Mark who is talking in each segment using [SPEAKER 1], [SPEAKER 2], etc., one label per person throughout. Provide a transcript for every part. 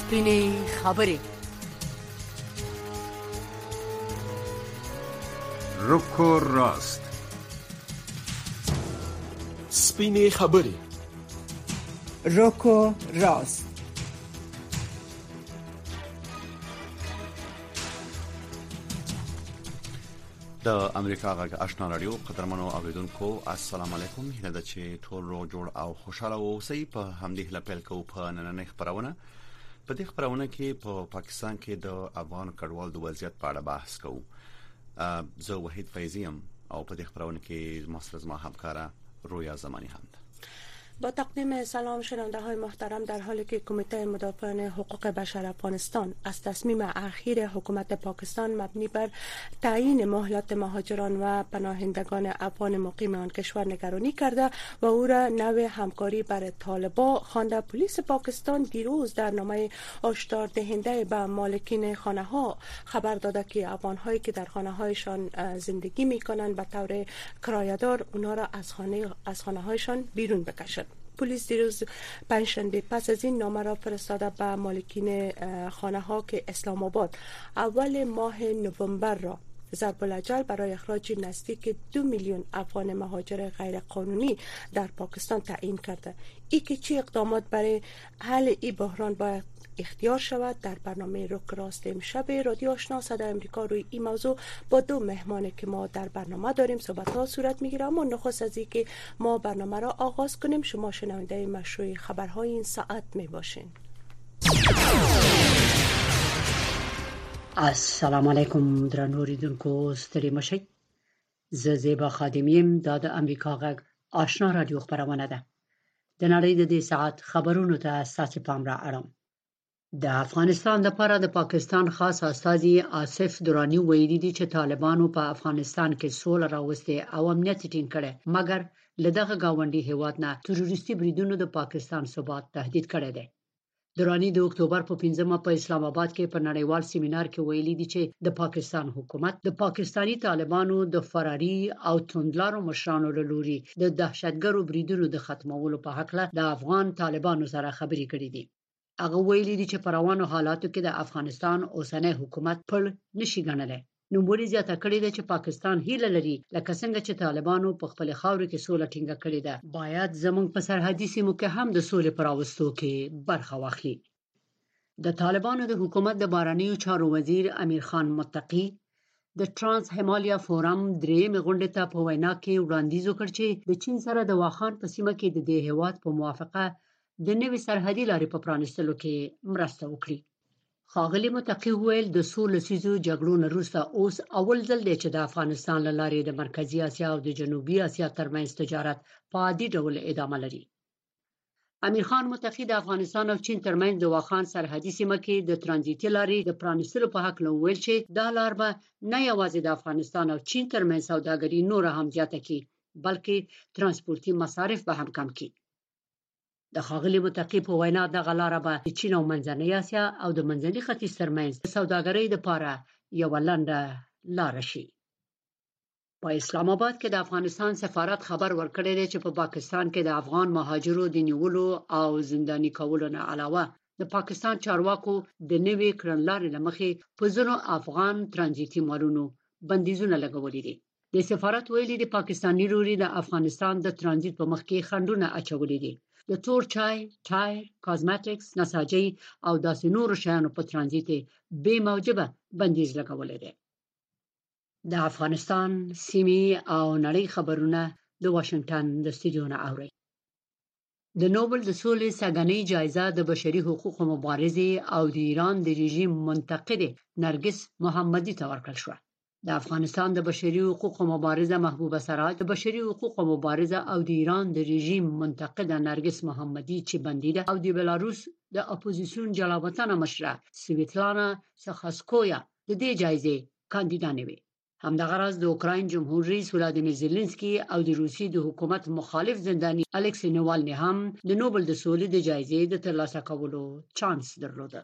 [SPEAKER 1] سپینې خبرې.
[SPEAKER 2] رکو راست.
[SPEAKER 3] سپینې خبرې.
[SPEAKER 4] رکو راست.
[SPEAKER 5] د امریکا غږ آشنا رادیو قدرمنو اوریدونکو السلام علیکم. هیله ده چې ټول روغ جوړ او خوشاله اوسئ. په همدې هیله پیل کوو په نننۍ خبرونه. په دې خبرونه کې په پاکستان کې د افغان کډوال د وضعیت په اړه بحث کوو. زه وحید فیضیم او په دې خبرونه کې ما همکارا رویا زمانی هم ده.
[SPEAKER 6] با تقدیم سلام شنونده های محترم، در حالی که کمیته مدافعان حقوق بشر افغانستان از تصمیم اخیر حکومت پاکستان مبنی بر تعیین مهلت مهاجران و پناهندگان افغان مقیم آن کشور نگرانی کرده و او را نوع همکاری بر طالبان خوانده، پلیس پاکستان دیروز در نامه هشدار دهنده به مالکین خانه ها خبر داده که افغان هایی که در خانه هایشان زندگی می کنند به طور کرایه‌دار اونا را از خانه هایشان بیرون بکشند. پلیس دیروز پنجشنبه پس از این نامه را فرستاده به مالکین خانه ها که اسلام آباد اول ماه نوامبر را ضرب الاجل برای اخراج نزدیک 2 میلیون افغان مهاجر غیر قانونی در پاکستان تعیین کرده. ای که چه اقدامات برای حل این بحران باید اختیار شود، در برنامه رک راست امشب رادیو آشنا صدای امریکا روی این موضوع با دو مهمان که ما در برنامه داریم صحبت ها صورت میگیره. اما نخست از این که ما برنامه را آغاز کنیم، شما شنونده مشروع خبرهای این ساعت می باشین.
[SPEAKER 7] السلام علیکم درنو اوریدونکو، ستړي مشئ. زه زیبا خادمیم. دا د امریکا غږ آشنا رادیو خبرونه ده. د نړۍ د دې ساعت خبرونو ته ستاسو پام را اړوم. د افغانستان لپاره د پاکستان خاص استازي آصف درانی ویلي دي چې طالبانو په افغانستان کې سوله راوستي او امنیت ټینګ کړي، مګر له دغه گاونډي هیواد نه تروریستي بریدونو د پاکستان ثبات تهدید کړی دی. درانی د اکتوبر په 15مه په اسلام آباد کې په نړیوال سیمینار کې ویلي دي چې د پاکستان حکومت د پاکستانی طالبانو د فراري او توندلارو مشرانو له لوري د دهشتګرو بریدونو د ختمولو په حق له د افغان طالبانو سره خبرې کړې دي. هغه ویلي دي چې په روانو حالاتو کې د افغانستان اوسنی حکومت پړ نشي ګڼلی. نوموړي زیاته کړې ده چې پاکستان هیله لري لکه څنګه چې طالبانو په خپل خاورې کې سوله ټینګه کړې ده، باید زموږ په سرحدي سیمو کې هم د سولې پر راوستو کې برخه واخلي. د طالبانو د حکومت د بهرنیو چارو وزیر امیر خان متقی د ترانس همالیا فورم درېیمې غونډې ته په وینا کې وړاندیز وکړ چې د چین سره د واخان په سیمه کې د دې هیواد په موافقه د نوې سرحدي لارې په پرانیستلو کې مرسته وکړي. ښاغلي متقی وویل د څو لسیزو جګړو نه وروسته اوس اول ځل دی چې د افغانستان له لارې د مرکزي اسیا او د جنوبي اسیا ترمنځ تجارت په عادي ډول ادامه لري. امیر خان متقی د افغانستان او چین ترمنځ د واخان سرحدي سیمه کې د ترانزیتي لارې د پرانیستلو په حق وویل چې دا لار به نه یوازې د افغانستان او چین ترمنځ سوداګري نور هم زیاته کړي، بلکې ترانسپورتي مصارف به هم کم کړي. د ښاغلي متقی په وینا دغه لاره به د چین او منځنۍ اسیا او د منځني ختیځ ترمنځ د سوداګرۍ لپاره یوه لنډه لاره شي. په اسلام آباد کې د افغانستان سفارت خبر ورکړی دی چې په پاکستان کې د افغان مهاجرو د نیولو او زنداني کولو نه علاوه د پاکستان چارواکو د نوې کړنلارې له مخې په ځینو افغان ترانزیتي مالونو بندیزونه لګولي دي. د سفارت ویلي د پاکستاني لوري د افغانستان د ترانزیت په مخ کې خنډونه اچولي دي. د تور چای، ټایر، کازمیټکس، نساجي او داسې نورو شیانو په ترانزیت بې موجبه بندیز لګولی دی. د افغانستان سیمې او نړۍ خبرونه د واشنگټن د سټوډیو نه اوري. د نوبل د سولې سګنۍ جایزه د بشري حقوقو مبارزې او د ایران د رژیم منتقده نرګس محمدي ته ورکړل شوه. د افغانستان د بشري حقوقو مبارزه محبوبه سراج، د بشري حقوقو مبارزه او د ایران د رژیم منتقده نرګس محمدي چې بندي ده او د بلاروس د اپوزیسیون جلاوطن مشره سویتلانا سخاسکویا د دې جایزې کاندیدانې وي. همدغه راز د اوکراین جمهور رئیس ولادیمیر زيلنسکي او د روسیې د حکومت مخالف زنداني الکسی نوالني هم د نوبل د سولې د جایزې د ترلاسه کولو چانس درلوده.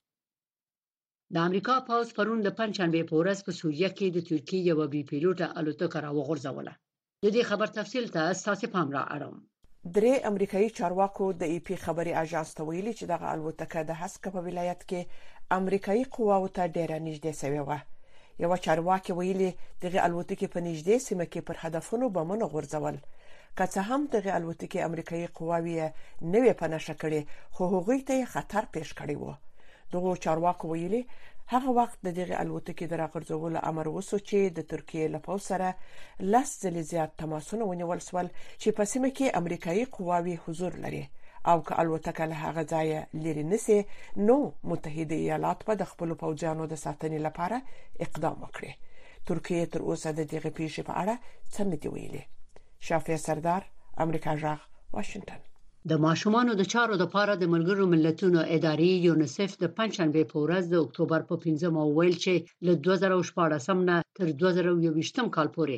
[SPEAKER 7] د امریکا پوځ پرون د پنځشنبه په ورځ په سوریه کې د ترکیې یو بي پیلوټه الوتکه راوغورځوله. د دې خبر تفصیل ته ستاسو پام را اړوم.
[SPEAKER 1] درې امریکایي چارواکو د ای پی خبري اژانس ته ویلي چې دغه الوتکه د هسک په ولایت کې امریکایي قواو ته ډیره نږدې شوې و. یو چارواکي ویلي دغه الوتکه په نږدې سیمه کې پر هدفونو بمونه غورځول. که څه هم دغه الوتکه امریکایي قواوی نوې پنهشه کړي خو هغوی ته خطر پیښ کړی و. دغه چارواکو ویلي هغه وخت د دغه الوتکې د راغورځولو امر وسو چې د ترکیه له پوځ سره لاس ځلې زیات تماسونه ونیول سول چې په سیمه کې امریکایي قواوی حضور لري او که الوتکه له هغه ځای لري نسی نو متحده ایالات په د خپل پوځیانو د ساتنې لپاره اقدام وکړي. ترکیه تر اوسه د دغه پیښې په اړه څه نه دی ویلي. شافعي سردار، امریکا جغ، واشنگټن.
[SPEAKER 7] د ماشومانو د چارو د پاره د ملګرو ملتونو ادارې یونیسف د پنځشنبه په ورځ د اکتوبر په 15 ویل چې له 2014 نه تر 2020 کال پورې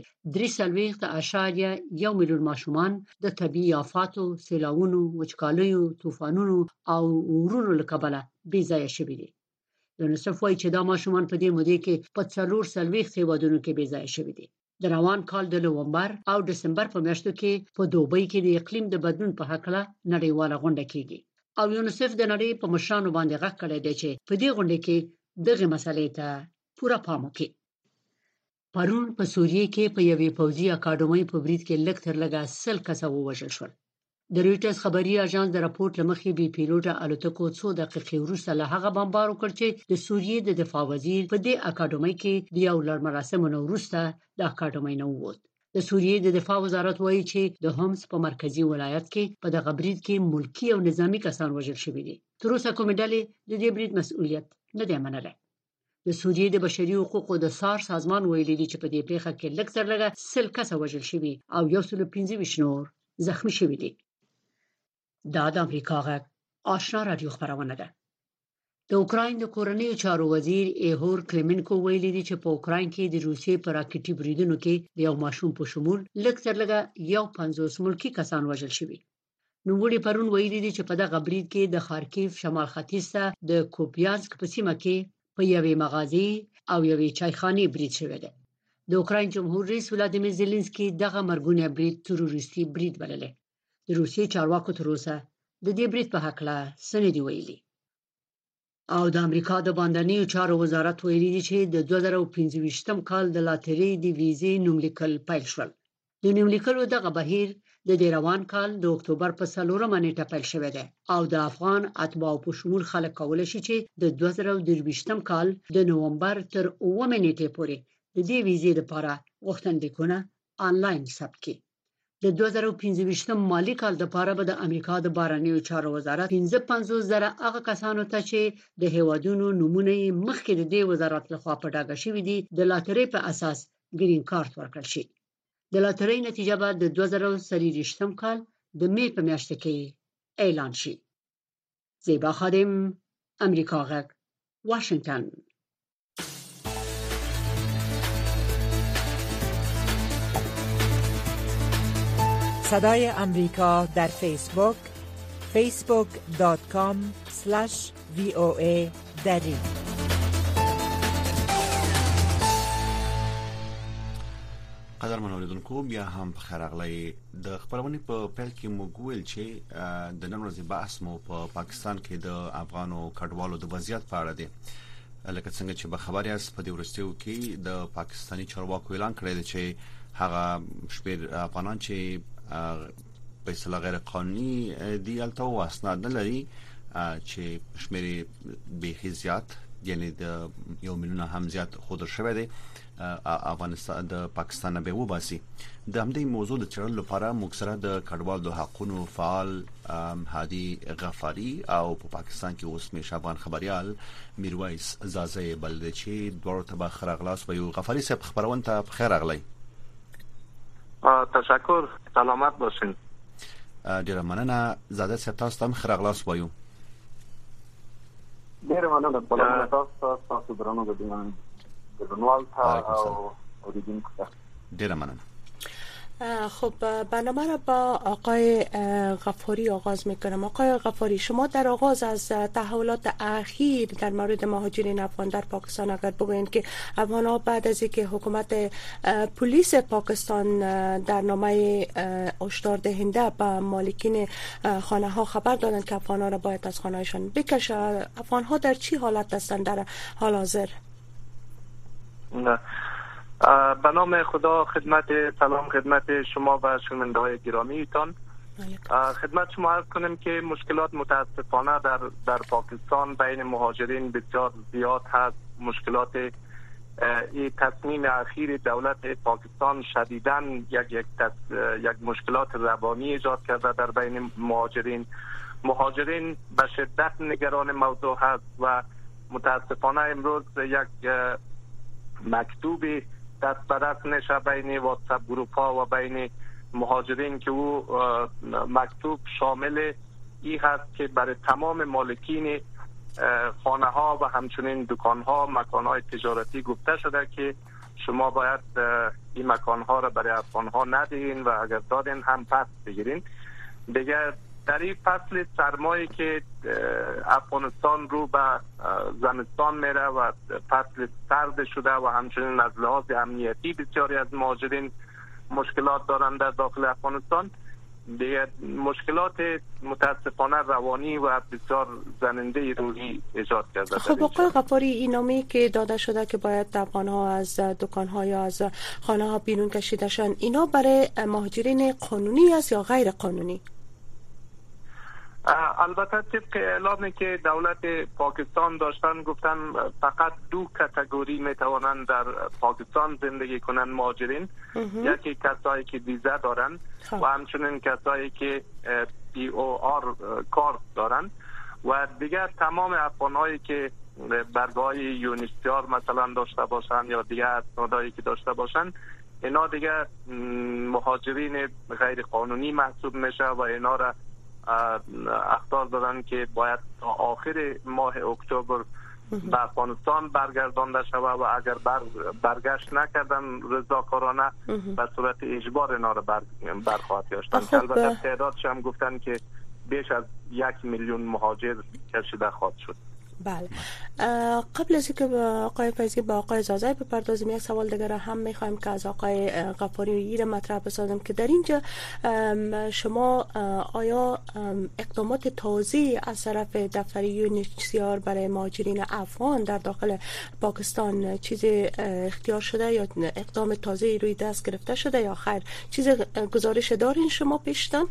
[SPEAKER 7] 3.1 میلیون ماشومان د طبي آفاتو، سیلاوونو، وچکالیو، طوفانونو او اورونو له کبله بې ځایه شوي دي. یونیسف وايي چې دا ماشومان په دې موده کې په 440 هیوادونو کې بې ځایه شوي دي. د روان کال د نومبر او دسمبر په میاشتو کې په دوبۍ کې د اقلیم د بدلون په حق له نړیواله غونډه کیږي او یونیسف د نړۍ په مشرانو باندې غږ کړی دی چې په دې غونډه کې دغه مسلې ته پوره پام وکړي. پرون په سوریه کې په یوې پوځي اکاډمۍ په برید کې لږ تر لږه 100 کسه ووژل شول. د رويټرز خبري اژانس د راپورټ لمخې بي پیلوټه الوتکو څو دقیقې وروسته له هغه بمبار وکړ چې د سوریې د دفاع وزیر په دې اکاډمۍ کې د یو لړ مراسمو وروسته د اکاډمۍ نه ووت. د سوریې د دفاع وزارت وایي چې د هومس په مرکزی ولایت کې په دغه برید کې ملکی او نظامی کسان وژل شوي دي. تر اوسه کومې ډلې د دې برید مسؤلیت نه دی منلی. د سوریې د بشري حقوقو د سار سازمان ویلي دی چې په دې پیښه کې لږ تر لږه 100 کسه وژل شوي او 115 نور زخمی شوي دي. دا د امریکا غږ آشنا رادیو خبرونه ده. د اوکراین د کورنیو چارو وزیر ایهور کلیمنکو ویلي دی چې په اوکراین کې د روسیې پر راکټي بریدونو کې د یو ماشوم په شمول لږ تر لږه 50 ملکی کسان وژل شوي. نوموړي پرون ویلي دی چې په دغه برید کې د خارکیف شمال ختیځ ته د کوپیانسک په سیمه کې په یوې مغازې او یوې چایخانې برید شوی دی. د اوکراین جمهور رئیس ولادیمیر زيلنسکي دغه مرګونه برید تروریستي برید بللی. د روسیې چارواکو تر اوسه د دې برید په حق له سند دی ویلي. او د امریکا د باندنیو چارو وزارت ویلي دی چې د 2015 کال د لاترۍ د ویزې نوملیکل پیل شول. د نوملیکلو دغه بهیر د روان کال د اکتوبر په 4 نیټه پیل شوی دی او د افغان اتباعو په شمول خلک کولای شي چې د 2023 کال د نومبر تر 9 نیټې پورې د دې ویزې لپاره غوښتنلیکونه آنلاین ثبت کړي. د 2015 مالی کال لپاره به د امریکا د بهرنیو چارو وزارت 55,000 هغه کسانو ته چې د هیوادونو نمونه مخکې د دې وزارت لخوا په ډاګه شوی دي د لاترۍ په اساس گرین کارت ورکړل شي. د لاترۍ نتیجه به د 2023 کال د می په میاشت کې اعلان شي. زیبا خادم، امریکا غږ، واشنگتن.
[SPEAKER 4] صدای امریکا در فیسبوک facebook.com/VOA دری.
[SPEAKER 5] قدرمن اوریدونکو بیا هم بخیر اغلی د خبرونه په پیل کې موږ ویل چې د نن ورځې بحث مو په پاکستان کې د افغانو کډوالو د وضعیت په اړه دی. لکه څنګه چې به خبري اس په دې ورستیو کې د پاکستاني چارواکو اعلان کړی دی چې هغه شپږ افغانان چې په اصطلاح غیر قانوني دی الته واسناد نه لري چې شمیرې به زیات یعنی د 1 میلیون هم زیات خود شوه دی افغانستان د پاکستان به وباسي. د همدې موضوع د چرل لپاره مکسره د کډوال د حقوقو فعال هادي غفاری او په پاکستان کې اوس مې شابان خبريال میرویس زازه بلدچی دوړ ته بخرغلاس په یو غفاری صاحب خبرونه ته بخیر اغلی.
[SPEAKER 8] تشکر، سلامت باشین.
[SPEAKER 5] ډیره مننه زاده صاحب، تاسو ته خرغلاس وایو.
[SPEAKER 8] ډیره مننه تاسو درنو غوډیان ډیره مننه.
[SPEAKER 6] خب برنامه را با آقای غفاری آغاز میکنم. آقای غفاری، شما در آغاز از تحولات اخیر در مورد مهاجرین افغان در پاکستان اگر بگویید که افغان‌ها بعد از اینکه حکومت پلیس پاکستان در نامه هشدار دهنده به مالکین خانه ها خبر دادند که افغان‌ها را باید از خانه‌شان بکشند، افغان‌ها در چی حالت هستند در حال حاضر؟
[SPEAKER 8] نه. به نام خدا سلام خدمت شما و شنونده‌های گرامیتان. خدمت شما عرض کنم که مشکلات متاسفانه در پاکستان بین مهاجرین بسیار زیاد هست. مشکلات این تصمیم اخیر دولت پاکستان شدیداً یک مشکلات روانی ایجاد کرده در بین مهاجرین به شدت نگران موضوع هست و متاسفانه امروز یک مکتوب دست به دست نشه بین واتساپ گروپ ها و بین مهاجرین که او مکتوب شامل ای هست که برای تمام مالکین خانه ها و همچنین دکان ها، مکان های تجارتی گفته شده که شما باید این مکان ها را برای افغان ها ندهین و اگر دادین هم پس بگیرین. دیگه در این فصل سرمایی که افغانستان رو به زمستان میره و فصل سرد شده و همچنین از لحاظ امنیتی بسیاری از مهاجرین مشکلات دارند در داخل افغانستان. دیگه مشکلات متاسفانه روانی و بسیار زننده روحی ایجاد کرده.
[SPEAKER 6] خب آقای غفاری، این نامه‌ای که داده شده که باید افغان‌ها از دکان‌ها یا از خانه‌ها بیرون کشیده شن، اینا برای مهاجرین قانونی است یا غیر قانونی؟
[SPEAKER 8] البته طبق اعلامی که دولت پاکستان داشتن گفتن فقط دو کاتگوری میتوانند در پاکستان زندگی کنند مهاجرین. یکی کسایی که ویزا دارند و همچنین کسایی که POR کارت دارند و دیگر تمام افغان‌هایی که برگاه یونیسیار مثلا داشته باشند یا دیگر اسنادایی که داشته باشند، اینا دیگر مهاجرین غیر قانونی محسوب میشه و اینا را اخطار دادن که باید آخر ماه اکتبر به افغانستان برگردانده شود و اگر برگشت نکردن رضاکارانه به صورت اجبار اینا را برخواهد داشتن. البته تعدادش هم گفتن که بیش از 1 میلیون مهاجر کشیده خواهد شد.
[SPEAKER 6] بله. قبل از اینکه آقای فیضی با آقای زازای بپردازیم، یک سوال دیگر هم میخوایم که از آقای غفاری ایره مطرح بسازم که در اینجا شما آیا اقدامات توزیع از طرف دفتر یونیسیار برای مهاجرین افغان در داخل پاکستان چیز اختیار شده یا اقدام توزیعی روی دست گرفته شده یا خیر؟ چیز گزارش دارین شما پیشتن؟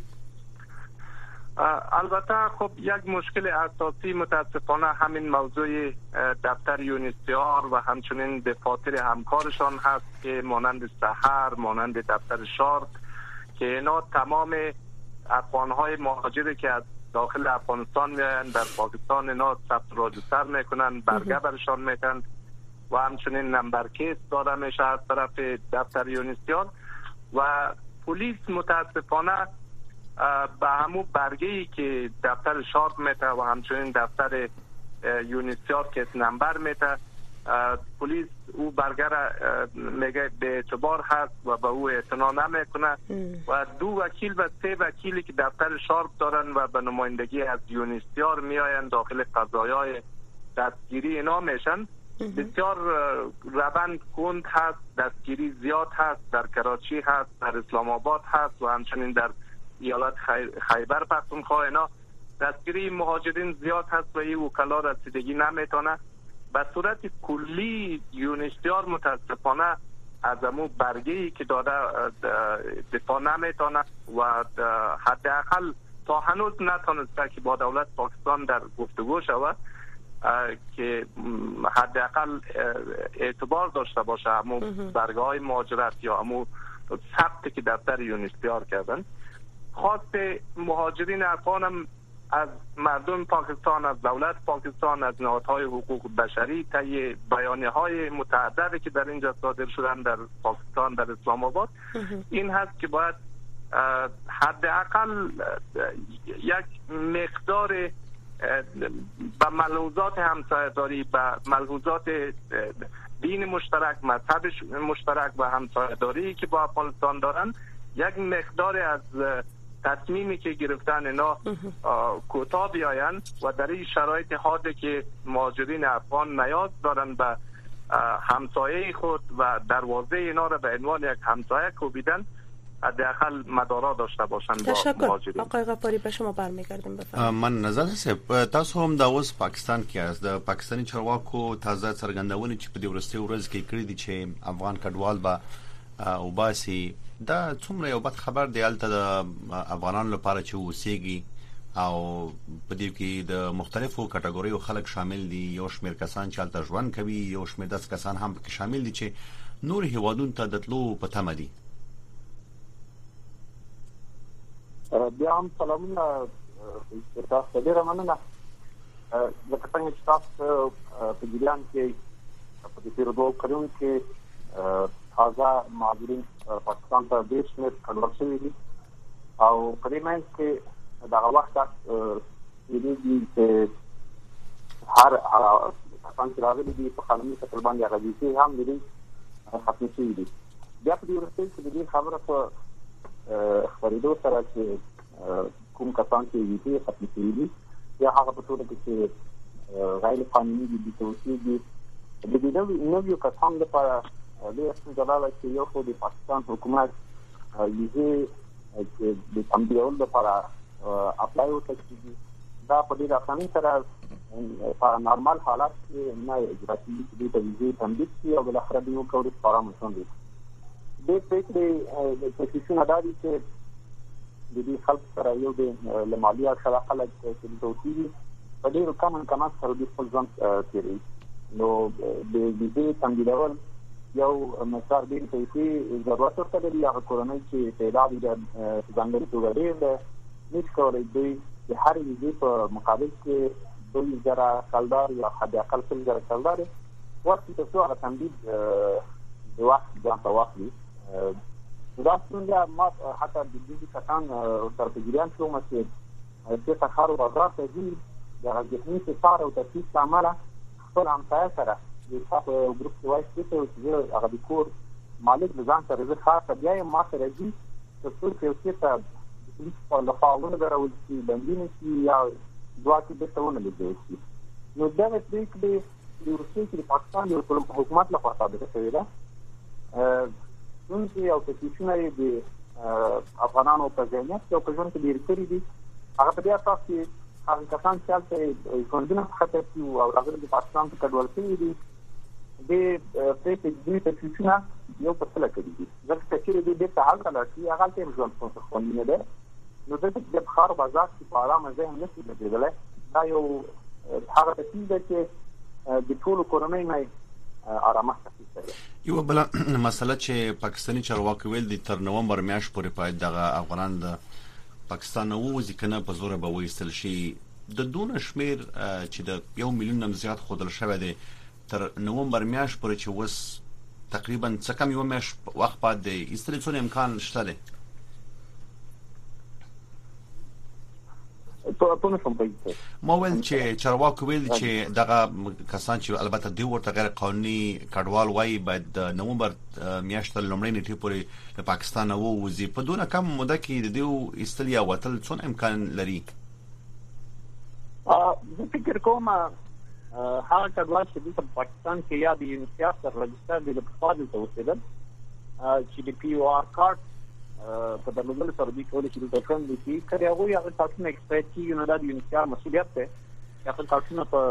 [SPEAKER 8] البته خب یک مشکل اساسی متاسفانه همین موضوع دفتر یونیسیار و همچنین دفاتر همکارشان هست که مانند سحر، مانند دفتر شارک که اینا تمام افغانهای مهاجری که از داخل افغانستان میاین در پاکستان اینا ثبت راجستر میکنن، برگه برشان میتن و همچنین نمبر کیس داده میشه از طرف دفتر یونیسیار و پلیس متاسفانه به همون برگه‌ای که دفتر شارک میته و همچنین دفتر یونیسیار که نمبر میته، پلیس او برگه را میگه به اعتبار هست و به او اعتنا نمیکنه و 2 وکیل و 3 وکیلی که دفتر شارک دارن و به نمایندگی از یونیسیار میاین داخل قضایای دستگیری اینا میشن. بسیار روند کند هست، دستگیری زیاد هست، در کراچی هست، در اسلام آباد هست و همچنین در ایالت خیبر پختونخوا اینا دستگیری مهاجرین زیاد هست و این وکلا رسیدگی نمیتونه. به صورت کلی یونیسیار متاسفانه از امو برگه‌ای که داده دفاع نمیتونه و حداقل تا هنوز نتونسته که با دولت پاکستان در گفتگو شود که حداقل اعتبار داشته باشه امو برگه‌های مهاجرت یا امو ثبتی که دفتر یونیسیار کردن. خواست مهاجرین افغان هم از مردم پاکستان، از دولت پاکستان، از نهادهای حقوق بشری طی بیانیه‌های متعددی که در اینجا صادر شدن در پاکستان، در اسلام آباد، این هست که باید حداقل یک مقدار به ملحوظات همسایه‌داری، به ملحوظات دین مشترک، مذهب مشترک و همسایه‌داری که با افغانستان دارن، یک مقدار از تصمیمی که گرفتن اینا کوتاه بیایند و در این شرایط حادی که مهاجرین افغان نیاز دارن به همسایه خود و دروازه اینا را به عنوان یک همسایه کوبیدن، حداقل مدارا داشته باشن با مهاجرین.
[SPEAKER 6] آقای غفاری به شما برمیگردیم. بفرمایید.
[SPEAKER 5] من نظر هسته تاسو هم د اوس پاکستان کې از د پاکستاني چارواکو تازه څرګندونه چې په دې ورستي ورځ کې کړې دي چې افغان کډوال به او باسي دا څومره یو بد خبر دی الته د افغانانو لپاره چې وسیږي او په دې کې د مختلفو کټګوریو خلک شامل دي. یو شمېر کسان چې الته ژوند کوي، یو شمېر داس کسان هم پکې شامل دي چې نور هیوادونو ته د تلو په تمه دي.
[SPEAKER 9] بیا هم سلامونه تاسو ډیره مننه. لکه څنګه چې تاسو په ګیلان کې په دې پیرودو کړو کې تازه مهاجرین پاکستان ته د شمیر کډوال شوي دي او په دې منځ کې دا وخت دې چې هر افغان چې راغلي دي په قانوني شکل باندې راځي هم دې ختم شوي دي. بیا په دې ورته کې دې خبره په خبرېدو سره چې کوم کسان چې دې ختم شوي دي یا هغه په توګه چې غیر قانوني دي توسيدي د دې نویو کسان لپاره له څنګه چې یو خو د پاکستان حکومت یې د تمبیول لپاره اپلای وکړي دا په دې راځي سره په نورمال حالات کې نه اجراسي دي د ویزې تمدید کی او بل اخر دی یو کورس فارم وسوم دي د فکرې د پوزیشن اداري چې د دې خلک سره یو د لمالیا سره خلک چې د توسيدي په دې رقم کما سره د خپل ځان تیری نو د ویزې تمدیدول یو مسار دی چې ضرورت ورته دی هغه کورنۍ چې پیدا دي د ځانګړي توګه لري نش کولای دی د هر ویزې په مقابل کې 2000 کلدار یا حد اقل 2000 کلدار وخت ته څو تمدید د وخت ځان ته واخلي. دا څنګه ما حتی د دې کسان تر پیژان شو مې چې تخارو بازار ته دي د غږنی څار او تفصیل عمله خپل همسایه سره د تاسو ګروپ کې وایي چې هغه د کور مالک د ځان سره زه خاصه بیا یې ما سره دي چې څه ته د پولیس په لخوا درول شي بندینه شي یا دواکې د څونه لیدل نو دا د روسیې د پاکستان د حکومت لخوا ثابته شوې ده. چې یو پټیشن د افغانانو په ځینې او په ژوند کې ډیر کړی دي هغه په دې اساس چې هغه کسان چې ژوندونه خطر کې او هغه د پاکستان په کډوال کې دي د دې پټیشن یو په څه لکه دي ځکه چې د تعال راځي هغه ته ژوند څه خوندې ده نو د بخار بازار په اړه مزه هم نشي بدلای. دا یو هغه څه ده چې د ټول کورنۍ نه آرامه تفصیل.
[SPEAKER 5] یو بل مسله چې پاکستاني چارواکي ویل دي تر نومبر میاشت پورې پای دغه افغانان د پاکستان ووځي کنه په زور به وېستل شي. د دون شمیر چې د 1 میلیون نم زیات خودل شوی دی تر نومبر میاشت پورې چې وس تقریبا څه کم یو میاشت وخت بعد د ایستل امکان شته دی. ما ویل چې چارواکو ویل چې دغه کسان چې البته دوی ورته غیر قانوني کډوال وایي باید د نومبر میاشت لومړۍ نیټې پورې د پاکستان ووځي. په دونه کم موده کې د دوی استلیا وتل څونه امکان لري؟
[SPEAKER 9] زه فکر کوم هغه کډوال چې د پاکستان کې یا د یونیسیار سره رجسټر دي په فاضل ته وسیدل چې د پی او آر کارت په دغه سره د کولې چې د کوم دي چې کړي هغه تاسو نه ایکسپیکټ کیږي نو د یونیسیار مسؤلیت ده چې خپل تاسو په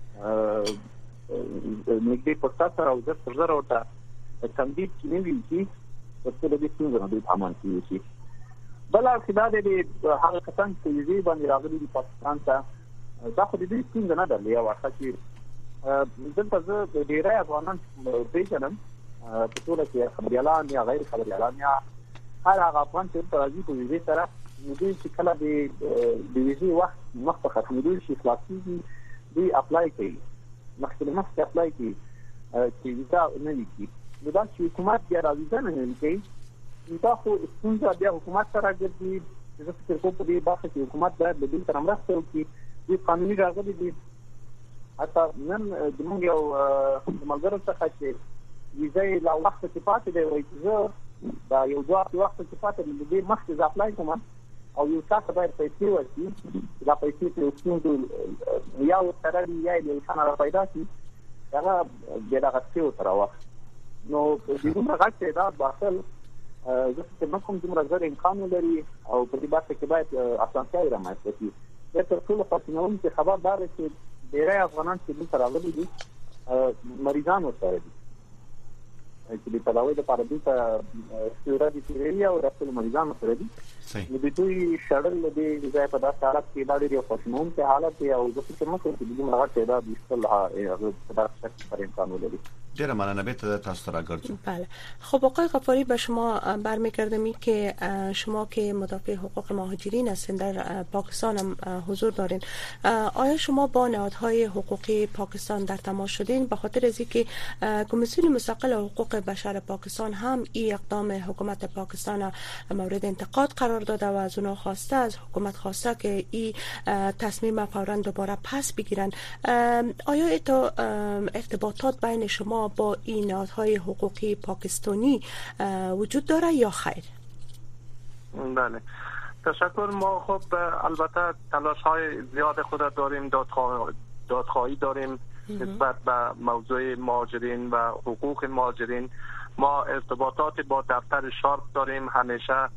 [SPEAKER 9] نږدې پورتاسه او د سرزر او ته تمدید کې نه وي چې په څه د څنګه د تمام کیږي. بل اړتیا ده د هغه کسان چې یې باندې راغلي د پاکستان ته دا خو د دې څنګه نه ده یا واقعا چې دلته زه ډیری افغانان پیژنم په ټول کې خبريالان یا غیر خبريالان یا هر هغه افغان چې په راځي په ویزې سره دوی چې کله د ویزې وخت مخکې ختمېدو شي خلاصيږي دوی اپلای کوي مخکې اپلای کوي چې ویزا نه لیکي نو دا چې حکومت بیا راځي نه لیکي دا خو څنګه بیا حکومت سره ګرځي چې فکر کوم په دې باسه چې حکومت باید د دې سره مرسته وکړي د قانوني راغلي دي حتی نن د موږ یو ملګرو څخه چې ویزا لا وخت کې پاتې دی وایي چې دا یو ځواب وخت چې پاتې دې مخکې ځاپلای کوم او یو څه باید پیسې ورکړي دا پیسې په ستونزو یا وترل یا یو څه نه پیدا شي دا د هغه څه تر وخت نو د دې راځي دا باصل چې کوم دومره زر امکان لري او په دې باندې کې باید اسانتیاوې رامنځته شي د ټول خاصنون چې خبردار چې ډېری افغانان چې دلته راغلي دي مریضان ورسره دي چې د تداوی لپاره دلته سیورادي تیری او رسول مریضان سره دي نو د دوی شړل د ځای په داسې حالت کې دا ډېر خاصنون په حالت او د څه مخکې د دې مرغه دا د اصطلاح په داسې پر امکان لري.
[SPEAKER 5] ډیره مننه به تاسو را ګرځو.
[SPEAKER 6] بله خب آقای غفاری به شما برمیگردم که شما که مدافع حقوق مهاجرین هستین در پاکستان هم حضور دارین، آیا شما با نهادهای حقوقی پاکستان در تماس شدین؟ به خاطر از اینکه کمیسیون مستقل حقوق بشر پاکستان هم این اقدام حکومت پاکستان مورد انتقاد قرار داده و از اونها خواسته، از حکومت خواسته که این تصمیم فوراً دوباره پس بگیرن. آیا تو ارتباطات بین شما با این نهادهای حقوقی پاکستانی وجود داره یا خیر؟
[SPEAKER 8] بله تشکر. ما خب البته تلاش های زیاد خود داریم، دادخواهی داریم نسبت به موضوع مهاجرین و حقوق مهاجرین. ما ارتباطات با دفتر شارپ داریم، همیشه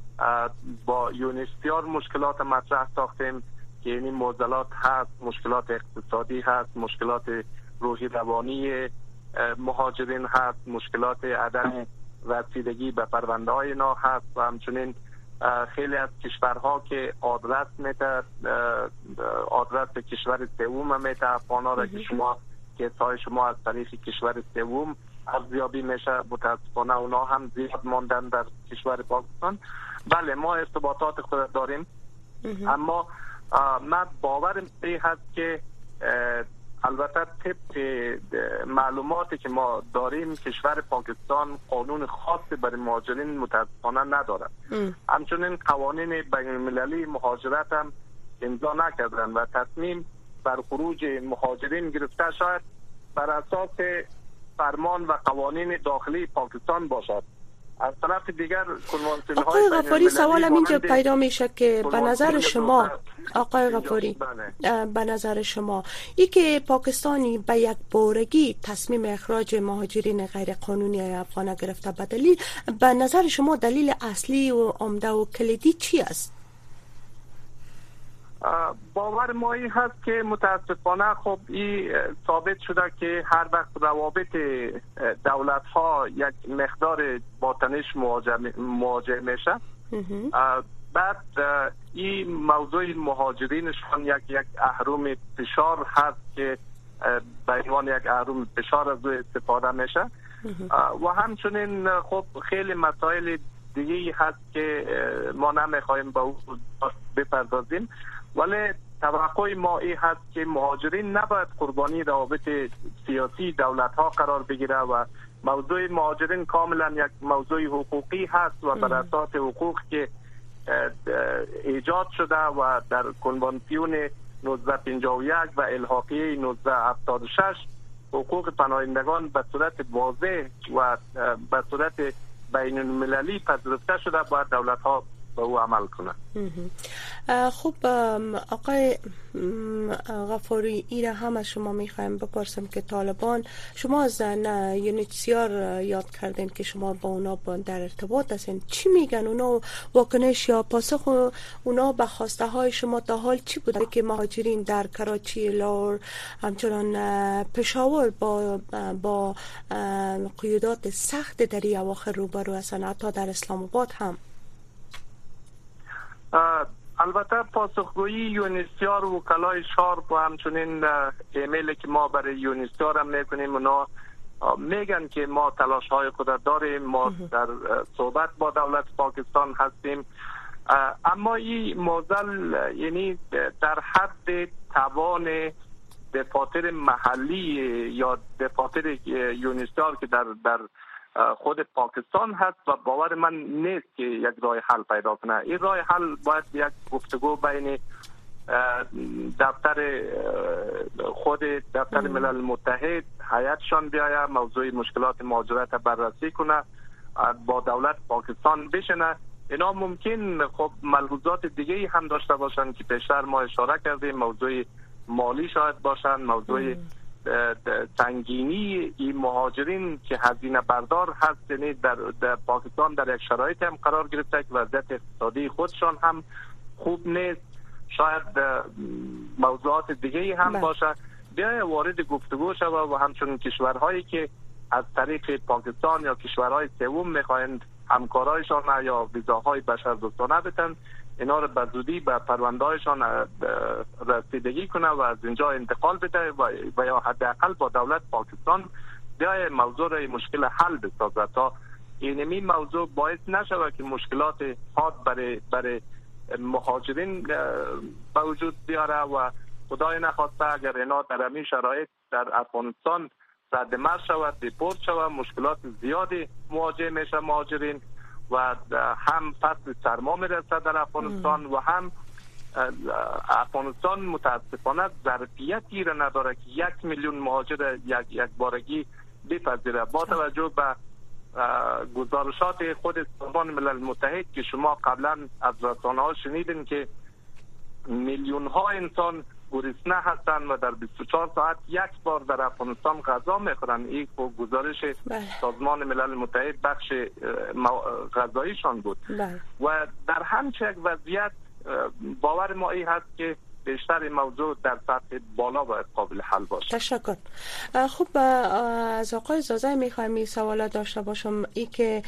[SPEAKER 8] با یونیسیار مشکلات مطرح ساختیم که یعنی معضلات هست، مشکلات اقتصادی هست، مشکلات روحی روانی مهاجرین هست، مشکلات عدم رسیدگی به پرونده های اینا هست و همچنین خیلی از کشورها که آدرس میده، آدرس کشور سوم میده افغانا را که شما کیسای شما از طریق کشور سوم ارزیابی میشه، متاسفانه اونا هم زیاد ماندن در کشور پاکستان. بله ما ارتباطات خود داریم، اما من باورم این هست که البته طبق معلوماتی که ما داریم کشور پاکستان قانون خاصی برای مهاجرین متاسفانه ندارد. همچنین قوانین بین المللی مهاجرت هم امضا نکردن و تصمیم بر خروج مهاجرین گرفته شاید بر اساس فرمان و قوانین داخلی پاکستان باشد. از طرف دیگر کنوانسیون های
[SPEAKER 6] آقای غفاری سوالم اینجا پیدا میشه که به نظر شما آقای غفاری به نظر شما ای که پاکستانی به یک بارگی تصمیم اخراج مهاجرین غیر قانونی افغان گرفته به نظر شما دلیل اصلی و عمده و کلیدی چی است؟
[SPEAKER 8] باور ما این هست که متاسفانه خب این ثابت شده که هر وقت روابط دولت ها یک مقدار با تنش مواجه میشه، بعد این موضوع مهاجرینشان یک اهرم فشار هست که به عنوان یک اهرم فشار از او استفاده میشه و همچنین خب خیلی مسائل دیگه هست که ما نمیخوایم به او بپردازیم، ولی توقع ما این هست که مهاجرین نباید قربانی روابط سیاسی دولت ها قرار بگیره و موضوع مهاجرین کاملا یک موضوع حقوقی هست و بر اساس حقوق که ایجاد شده و در کنوانسیون 1951 و الحاقیه 1976 حقوق پناهندگان به صورت واضح و به صورت بین المللی پذیرفته شده باید دولت ها به او عمل کنه.
[SPEAKER 6] خب آقای غفاری ایره هم از شما میخوایم بپرسم که طالبان شما از یونیسیار یاد کردین که شما با اونا در ارتباط هستین، چی میگن اونا؟ واکنش یا پاسخ اونا به خواسته های شما تا حال چی بوده که مهاجرین در کراچی، لاهور، همچنان پشاور با قیودات سخت در این اواخر روبرو هستن، حتی در اسلام آباد هم؟
[SPEAKER 8] البته پاسخگویی یونیسیار و وکلای شارپ و همچنین ایمیلی که ما برای یونیسیار هم میکنیم اونا میگن که ما تلاش های خود داریم، ما در صحبت با دولت پاکستان هستیم، اما این موضوع یعنی در حد توان دفاتر محلی یا دفاتر یونیسیار که در خود پاکستان هست و باور من نیست که یک راه حل پیدا کنه. این راه حل باید یک گفتگو بین دفتر ملل متحد هیئتشان بیاید، موضوع مشکلات مهاجرت بررسی کنه با دولت پاکستان بشنه. اینا ممکن خب ملحوظات دیگه هم داشته باشن که پیشتر ما اشاره کردیم، موضوع مالی شاید باشن، موضوع سنگینی این مهاجرین که هزینه بردار هست، یعنی در پاکستان در یک شرایط هم قرار گرفته که وضعیت اقتصادی خودشان هم خوب نیست، شاید موضوعات دیگه هم باشه. بیا وارد گفتگو شود و همچنین کشورهایی که از طریق پاکستان یا کشورهای سوم میخواهند همکارایشان یا ویزاهای بشردوستانه بدن، اینا رو به زودی به پروندهایشان رسیدگی کنه و از اینجا انتقال بده و یا حداقل با دولت پاکستان بیای موضوع را مشکل حل بسازه تا اینمی موضوع باعث نشود که مشکلات حاد برای مهاجرین به وجود بیاره و خدای نخواسته اگر اینا در همین شرایط در افغانستان سردمر شود، دیپورت شود، مشکلات زیادی مواجه میشه مهاجرین و هم فصل سرما میرسه در افغانستان و هم افغانستان متاسفانه ظرفیتی را نداره که 1 میلیون مهاجر یک بارگی بپذیره. با توجه به گزارشات خود سازمان ملل متحد که شما قبلا از رسانه‌ها شنیدین که میلیون ها انسان گرسنه هستند و در 24 ساعت یک بار در افغانستان غذا میخورن. این گزارش سازمان ملل متحد بخش غذاییشان بود. و در همچه یک وضعیت باور ما این هست که بیشتر این موضوع در سطح بالا باید قابل حل باشه.
[SPEAKER 6] تشکر. خب از آقای زازای میخوایم این سوالات داشته باشم، ای که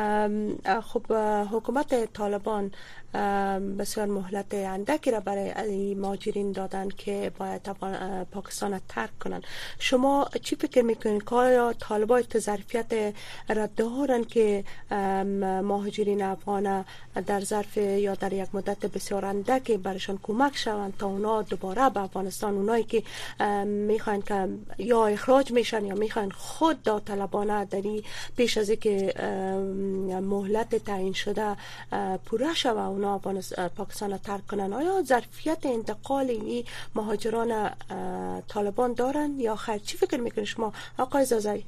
[SPEAKER 6] خب حکومت طالبان بسیار مهلت اندکی را برای مهاجرین دادن که باید پاکستان ترک کنن. شما چی فکر میکنین که آیا طالبان ظرفیت را دارن که مهاجرین افغان در ظرف یا در یک مدت بسیار اندکی برشان کمک شوند تا اونا دوباره به افغانستان، اونایی که میخوان که یا اخراج میشن یا میخوان خود داوطلبانه دری پیش از اینکه مهلت تعیین شده پوره شوه اونا پاکستان ترک کنن، آیا ظرفیت انتقال این مهاجران طالبان دارن یا خیر؟ چی فکر میکنید شما آقای زازایی؟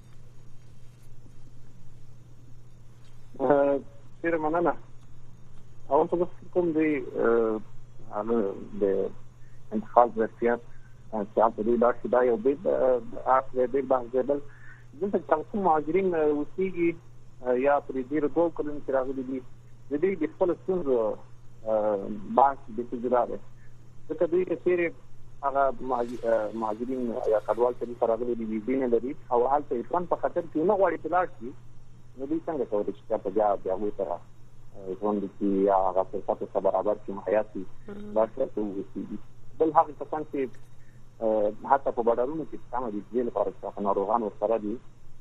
[SPEAKER 9] خیر مننه. اول تو کوم دی د انتقال ظرفیت چې په دې لار کې دا یو بیل بحث دی. دلته چې کوم مهاجرین اوسېږي یا پرې ډېر دوه کلونه چې راغلي دي د دې د خپل ستونزو بحث د تجربه ده. ځکه دوی چې هغه مهاجرین یا کډوال چې راغلي دي بینه لري او حالت ایران په خاطر کې نه غواړي بلار شي، نو دوی څنګه کولی شي په بیا سره ژوند کې یا هغه فرصت سره برابر کې حیاتي باشي ته وسیږي. بل هغه کسان چې حتی په بډارونو کې څنګه دي ځل لپاره چې ناروغان ورسره دي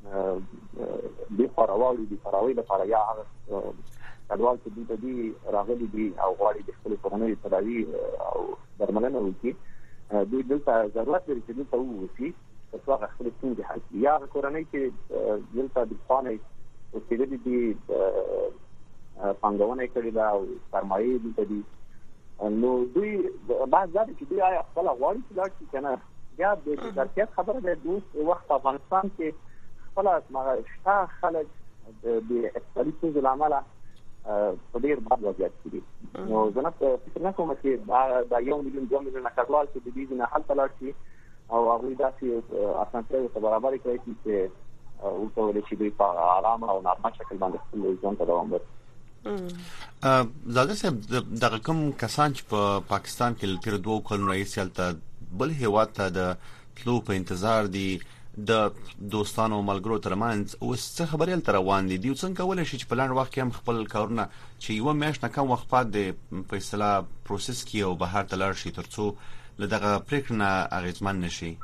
[SPEAKER 9] د فراوالي د فراوي لپاره یا هغه کډوال چې دي راغلي دي او غواړي د خپل کورنۍ تداوی او درملنه وکړي، دوی دلته ضرورت لري چې دلته ووسي ترڅو هغه خپل ستونزې حل کړي. یا کورنۍ چې دلته د خانې اوسېدلي دي پانګونه کړې ده او سرمایه دلته دي، نو دوی بعض ځکه چې دوی آیا خپل غواړي چې لاړ شي کنه یا د ظرفیت خبره ده. دوی وخت افغانستان کې خپل شته خلک د اقتصادي ستونزو له امله په ډېر بد وضعیت کې دي. نو زه نه فکر نه کوم چې دا 1 میلیون 2 میلیون کډوال چې د دې نه هلته لاړ شي او هغوی داسې اسانتیاوې ورته برابرې کړی شي چې وکولی شي دوی په ارامه او نارمل شکل باندې خپل ژوند ته دوام ورکړي.
[SPEAKER 5] زاده صاحب دغه کوم کسان چې په پاکستان کې تیر 2 کلونو راهیسې هلته بل هیواد ته د تلو په انتظار دي د دوستانو او ملګرو ترمنځ اوس څه خبرې هلته روان دي؟ دوی څنګه کولی شي چې په لاندې وخت کې هم خپل کارونه چې یوه میاشت نه کم وخت بعد په اصطلاح پروسس کړي او بهر ته لاړ شي ترڅو له دغه پرېکړې نه اغېزمن نه شي؟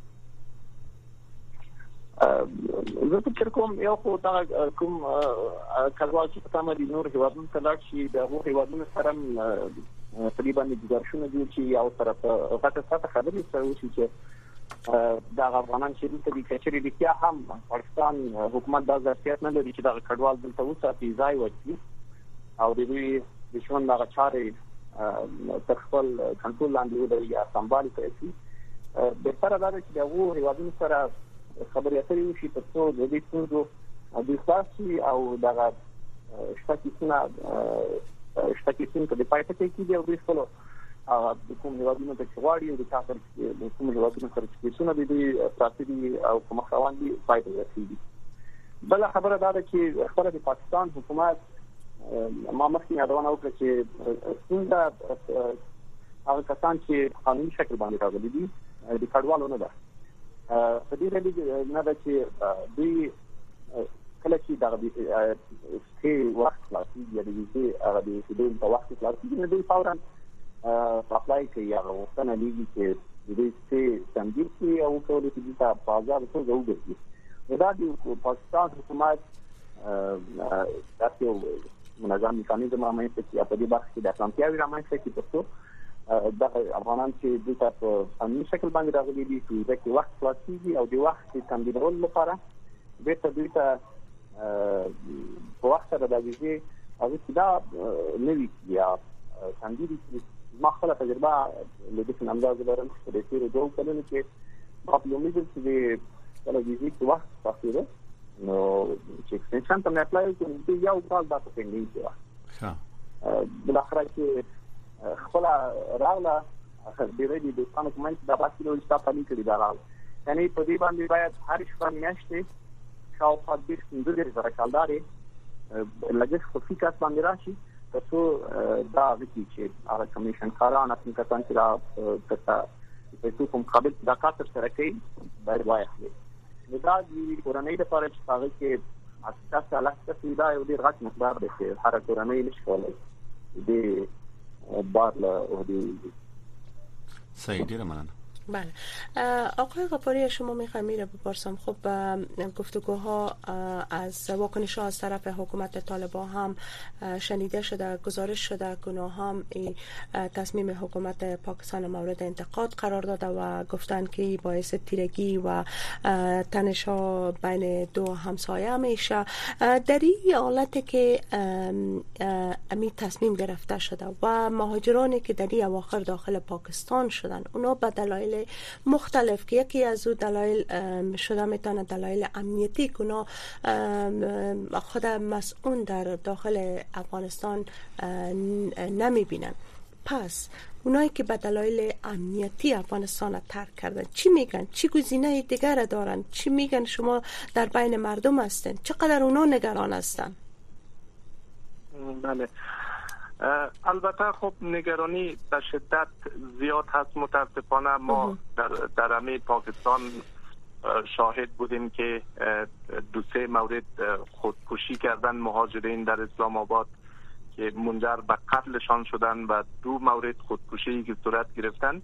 [SPEAKER 9] زه فکر کوم یو خو دا کوم کډوال چې په تمه دي نور هیوادونو ته لاړ شي د هغو هیوادونو سره تقریبا د ګزارشونه دي چې یو سره په غټه سطح خبرې سره وشي چې دا افغانان چې دلته دي کچري دي یا هم پاکستان حکومت دا ظرفیت نه لري چې دا کډوال دلته وساتي ځای ورکړي او د دوی د ژوند هغه چارې تر خپل کنټرول لاندې ولري یا سمبال کړي. بهتره دا ده چې د هغو هیوادونو سره خبرې اترې وشي ترڅو د دې ستونزو د سیاسي او دغه شتکیسونه په پایته کې دی او د خپل کوم هیوادونو ته غواړي او د تاسو د کوم هیوادونو سره چې څونه د سیاسي او کوم خوان دي پایته رسیدي. بل خبره دا ده چې خبره د پاکستان حکومت ما مخکې یادونه وکړه چې څنګه هغه کسان چې قانوني شکل باندې راغلي دي د کډوالو نه ده. په دې ډول نه ده چې دوی کله چې دغه کې وخت خلاصي یا د دې هغه د دې په وخت خلاصي نه دوی فورا اپلای کوي یا وختونه لګي چې د دې څخه تمدید کوي او کولای شي چې په آزاد توګه وګرځي. دا د پاکستان حکومت تاسو منظم میکانیزم رامنځته کړي په دې برخه کې د اسانتیاوي رامنځته کړي ترڅو د افغانان چې د تاسو قانوني شکل باندې راغلي دي چې د وخت خلاصيږي او د وخت تمدیدول لپاره به تدریجا په وخت سره د ویزه او دا نوي یا څنګه ما خپل تجربه لدې اندازه لرم چې د تیر دوه کلونو کې په لومړي ځل چې کله ویزه کې وخت پاتې نو چې څنګه ته اپلای کوم یو کال دا په کې دی بل اخر کې خپل راغله د ریډي د څنګه کومه د باکلو استفاده کړي دا راغله یعنی په دې باندې باید هر شپه میاشتې شاوخوا د 15,000 کالداري لږه خصوصیات باندې راشي تاسو دا وکی چې هغه کمیشن کاران خپل کسان چې را په کوم مقابل د کاټر سره کوي باید وایي دا د کورنۍ لپاره چې هغه کې اساس علاقه سیدا یو ډیر غټ مقدار دی چې هر کورنۍ نشي کولای د بار له او د
[SPEAKER 5] صحیح دی مننه.
[SPEAKER 6] بله آقای غفاری شما میخوام میره بپرسم خب گفتگوها از واکنش ها از طرف حکومت طالبان هم شنیده شده گزارش شده گناه هم تصمیم حکومت پاکستان مورد انتقاد قرار داده و گفتن که باعث تیرگی و تنش ها بین دو همسایه میشه. در این حالت که امی تصمیم گرفته شده و مهاجرانی که در این اواخر داخل پاکستان شدن اونا به دلایل مختلف که یکی از او دلایل شده میتونه دلایل امنیتی کنه خود مسئول در داخل افغانستان نمیبینن. پس اونایی که به دلایل امنیتی افغانستان ترک کردن چی میگن؟ چی گزینه دیگر دارن؟ چی میگن شما در بین مردم هستن؟ چقدر اونا نگران هستن؟
[SPEAKER 8] بله البته خب نگرانی به شدت زیاد هست. متاسفانه ما در همه پاکستان شاهد بودیم که 2-3 مورد خودکشی کردن مهاجرین در اسلام آباد که منجر به قتلشان شدن و 2 مورد خودکشی که صورت گرفتن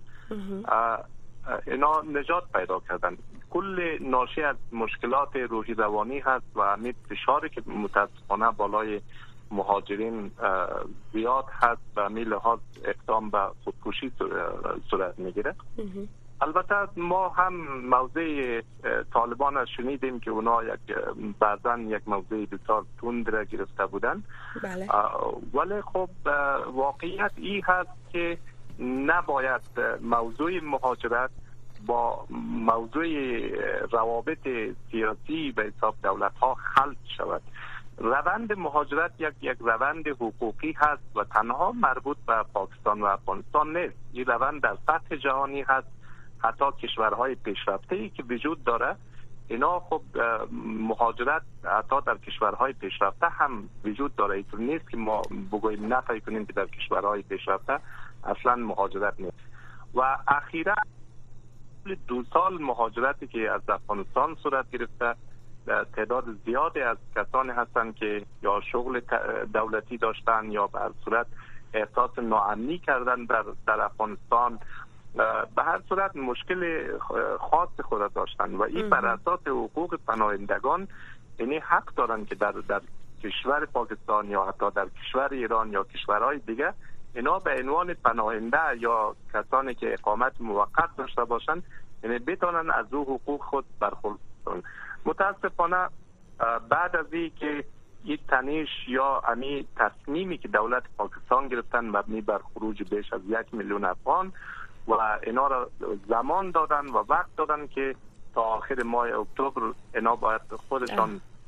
[SPEAKER 8] اینا نجات پیدا کردن. کل ناشی از مشکلات روحی روانی هست و همین فشاری که متاسفانه بالای مهاجرین زیاد هست و می لحاظ اقدام به خودکشی صورت میگیره. البته ما هم موضع طالبان را شنیدیم که اونا بعضن یک موضع بسیار تند را گرفته بودن.
[SPEAKER 6] بله.
[SPEAKER 8] ولی خب واقعیت این هست که نباید موضوع مهاجرت با موضوع روابط سیاسی به حساب دولت ها خلط شود. روند مهاجرت یک روند حقوقی هست و تنها مربوط به پاکستان و افغانستان نیست. این روند در سطح جهانی هست. حتی کشورهای پیشرفته‌ای که وجود داره اینا خب مهاجرت حتی در کشورهای پیشرفته هم وجود داره. اینطور نیست که ما بگوییم نه فکر کنیم که در کشورهای پیشرفته اصلا مهاجرت نیست. و اخیراً 2 سال مهاجرتی که از افغانستان صورت گرفته تعداد زیادی از کسانی هستند که یا شغل دولتی داشتن یا به هر صورت احساس ناامنی کردن در افغانستان، به هر صورت مشکل خاص خود داشتن و این بر اساس حقوق پناهندگان یعنی حق دارن که در کشور پاکستان یا حتی در کشور ایران یا کشورهای دیگه اینا به عنوان پناهنده یا کسانی که اقامت موقت داشته باشند یعنی بتونن از او حقوق خود برخوردار کنند. متاسفانه بعد از این که این تنش یا امی تصمیمی که دولت پاکستان گرفتن مبنی بر خروج بیش از 1 میلیون افغان و اینا را زمان دادن و وقت دادن که تا آخر ماه اکتبر اینا باید خودشان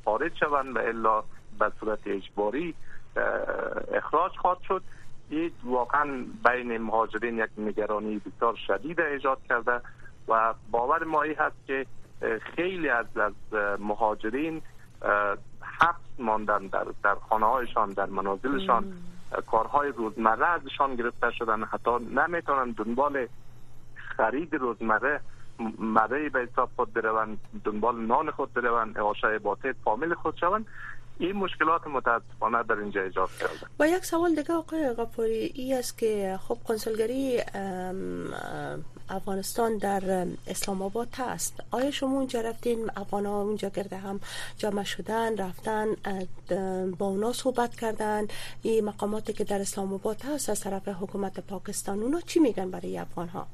[SPEAKER 8] خارج شوند و الا به صورت اجباری اخراج خواهد شد. این واقعا بین مهاجرین یک نگرانی بسیار شدید ایجاد کرده و باور ما این هست که خیلی از مهاجرین حبس ماندن در خانه هایشان، در منازلشان، کارهای روزمره ازشان گرفته شدن، حتی نمیتونن دنبال خرید روزمره به حساب خود بروند، دنبال نان خود بروند، اعاشه باطل فامیل خود شوند. این مشکلات متاسفانه در اینجا ایجاد کرده.
[SPEAKER 6] با یک سوال دیگه آقای غفاری ای است که خب کنسولگری افغانستان در اسلام آباد هست. آیا شما اونجا رفتین؟ افغان‌ها اونجا گرده هم جمع شدن، رفتن با اونا صحبت کردن؟ این مقاماتی که در اسلام آباد هست از طرف حکومت پاکستان، اونا چی میگن برای افغان‌ها؟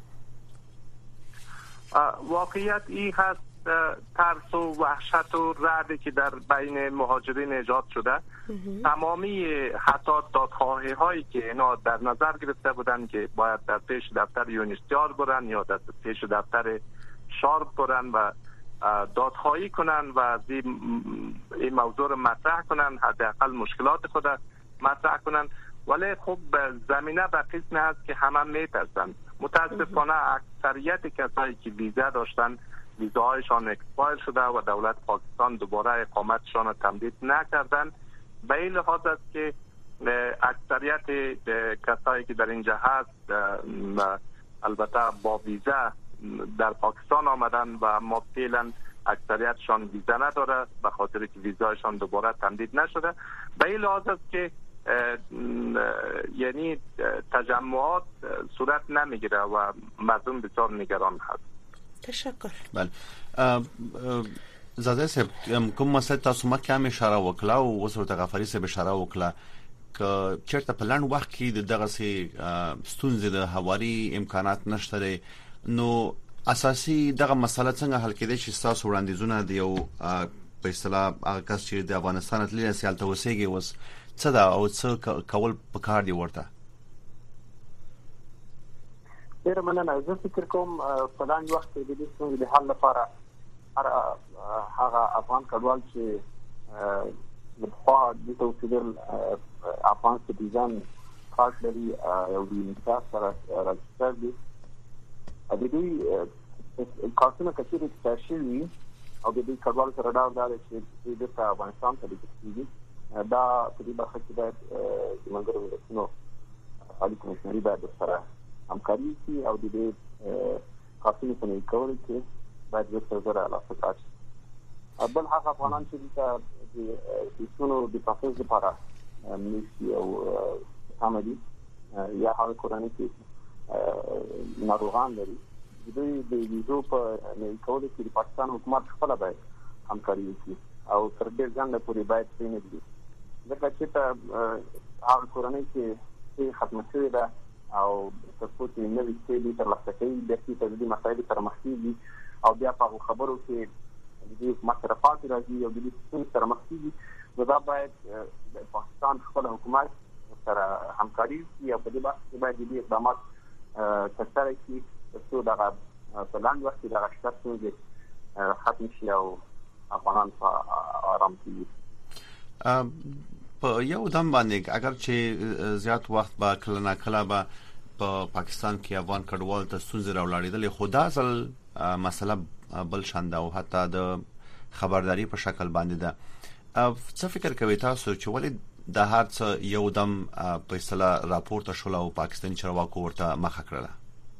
[SPEAKER 8] واقعیت این هست ترس و وحشت و رعبی که در بین مهاجرین ایجاد شده. تمامی حتی دادخواهی هایی که اینا در نظر گرفته بودن که باید در پیش دفتر یونیستیار برن یا در پیش دفتر شارپ برن و دادخواهی کنن و این موضوع رو مطرح کنن، حداقل مشکلات خود مطرح کنن، ولی خب زمینه به قسم هست که همه میترسن. متاسفانه اکثریت کسایی که ویزا داشتن ویزاهایشان اکسپایر شده و دولت پاکستان دوباره اقامتشان را تمدید نکردن. به این لحاظ است که اکثریت کسایی که در اینجا هست البته با ویزا در پاکستان آمدن و اما فعلا اکثریتشان ویزا نداره به خاطر که ویزایشان دوباره تمدید نشده. به این لحاظ است که یعنی تجمعات صورت نمیگیره و مردم بسیار نگران هست.
[SPEAKER 6] تشکر.
[SPEAKER 5] بله زاده صاحب کوم مسله تاسو مکه هم اشاره وکړه او اوس ورته غفاری صاحب اشاره وکړه ک چیرته په لړن وخت کې دغه سي ستونزې د هواري امکانات نشته، نو اساسي دغه مسله څنګه حل کېدای شي؟ تاسو وړاندیزونه دی او په اصطلاح هغه کس چې د افغانستان تللی سیال توسيږي اوس څه دا او څه کول پکار دی ورته؟
[SPEAKER 9] ډیر مننه. زه فکر کوم په لاندې وخت کې د دې څنګه د حل لپاره هغه افغان کډوال چې د خوا د توسيدل افغان سټیزن کارت لري او د انتخاب سره راځي دي د دې کارتونه کچېږي چې شي او د دې کډوال سره دا چې د افغانستان ته دي دا په دې برخه کې د منګرو ملتونو عالی کمشنري باید سره همکاري کوي او د دې کارتونه په نوي کولو کې باید د سره علاقه راشي. بل هغه افغانان چې د ټولو د پروسس لپاره نشي او سمدي یا هغه کوراني کې ناروغان لري د ویزو په نوي کولو کې د پاکستان حکومت خپل باید همکاري وکړي او تر ډېر ځنډه پورې باید پرې دي ځکه چې هغه کوراني کې ختم شوی ده او تاسو ته نوې ستې تر لاسه کوي د دې مسایلو سره مخ کیږي او بیا په خبرو کې د دې مصرفات راځي او د دې سره مخ کیږي. نو دا باید د پاکستان خپل حکومت سره همکاري کوي او په دې باندې باید د اقدامات ترسره کړي چې دا په لاندې وخت کې دا شتون ختم شي او افغانان آرام کړي.
[SPEAKER 5] په یو دم باندې اگر چې زیات وخت با کله نه کله با په پاکستان کې افغان کډوال ته ستونزې راولاړېدل، خدا اصل مسله بل شانده او حتی د خبرداري په شکل باندې ده. څه فکر کوي تاسو چې ولې د هر څه یو دم په اصطلاح راپورته شول او پاکستان چارواکو ورته مخه کړله؟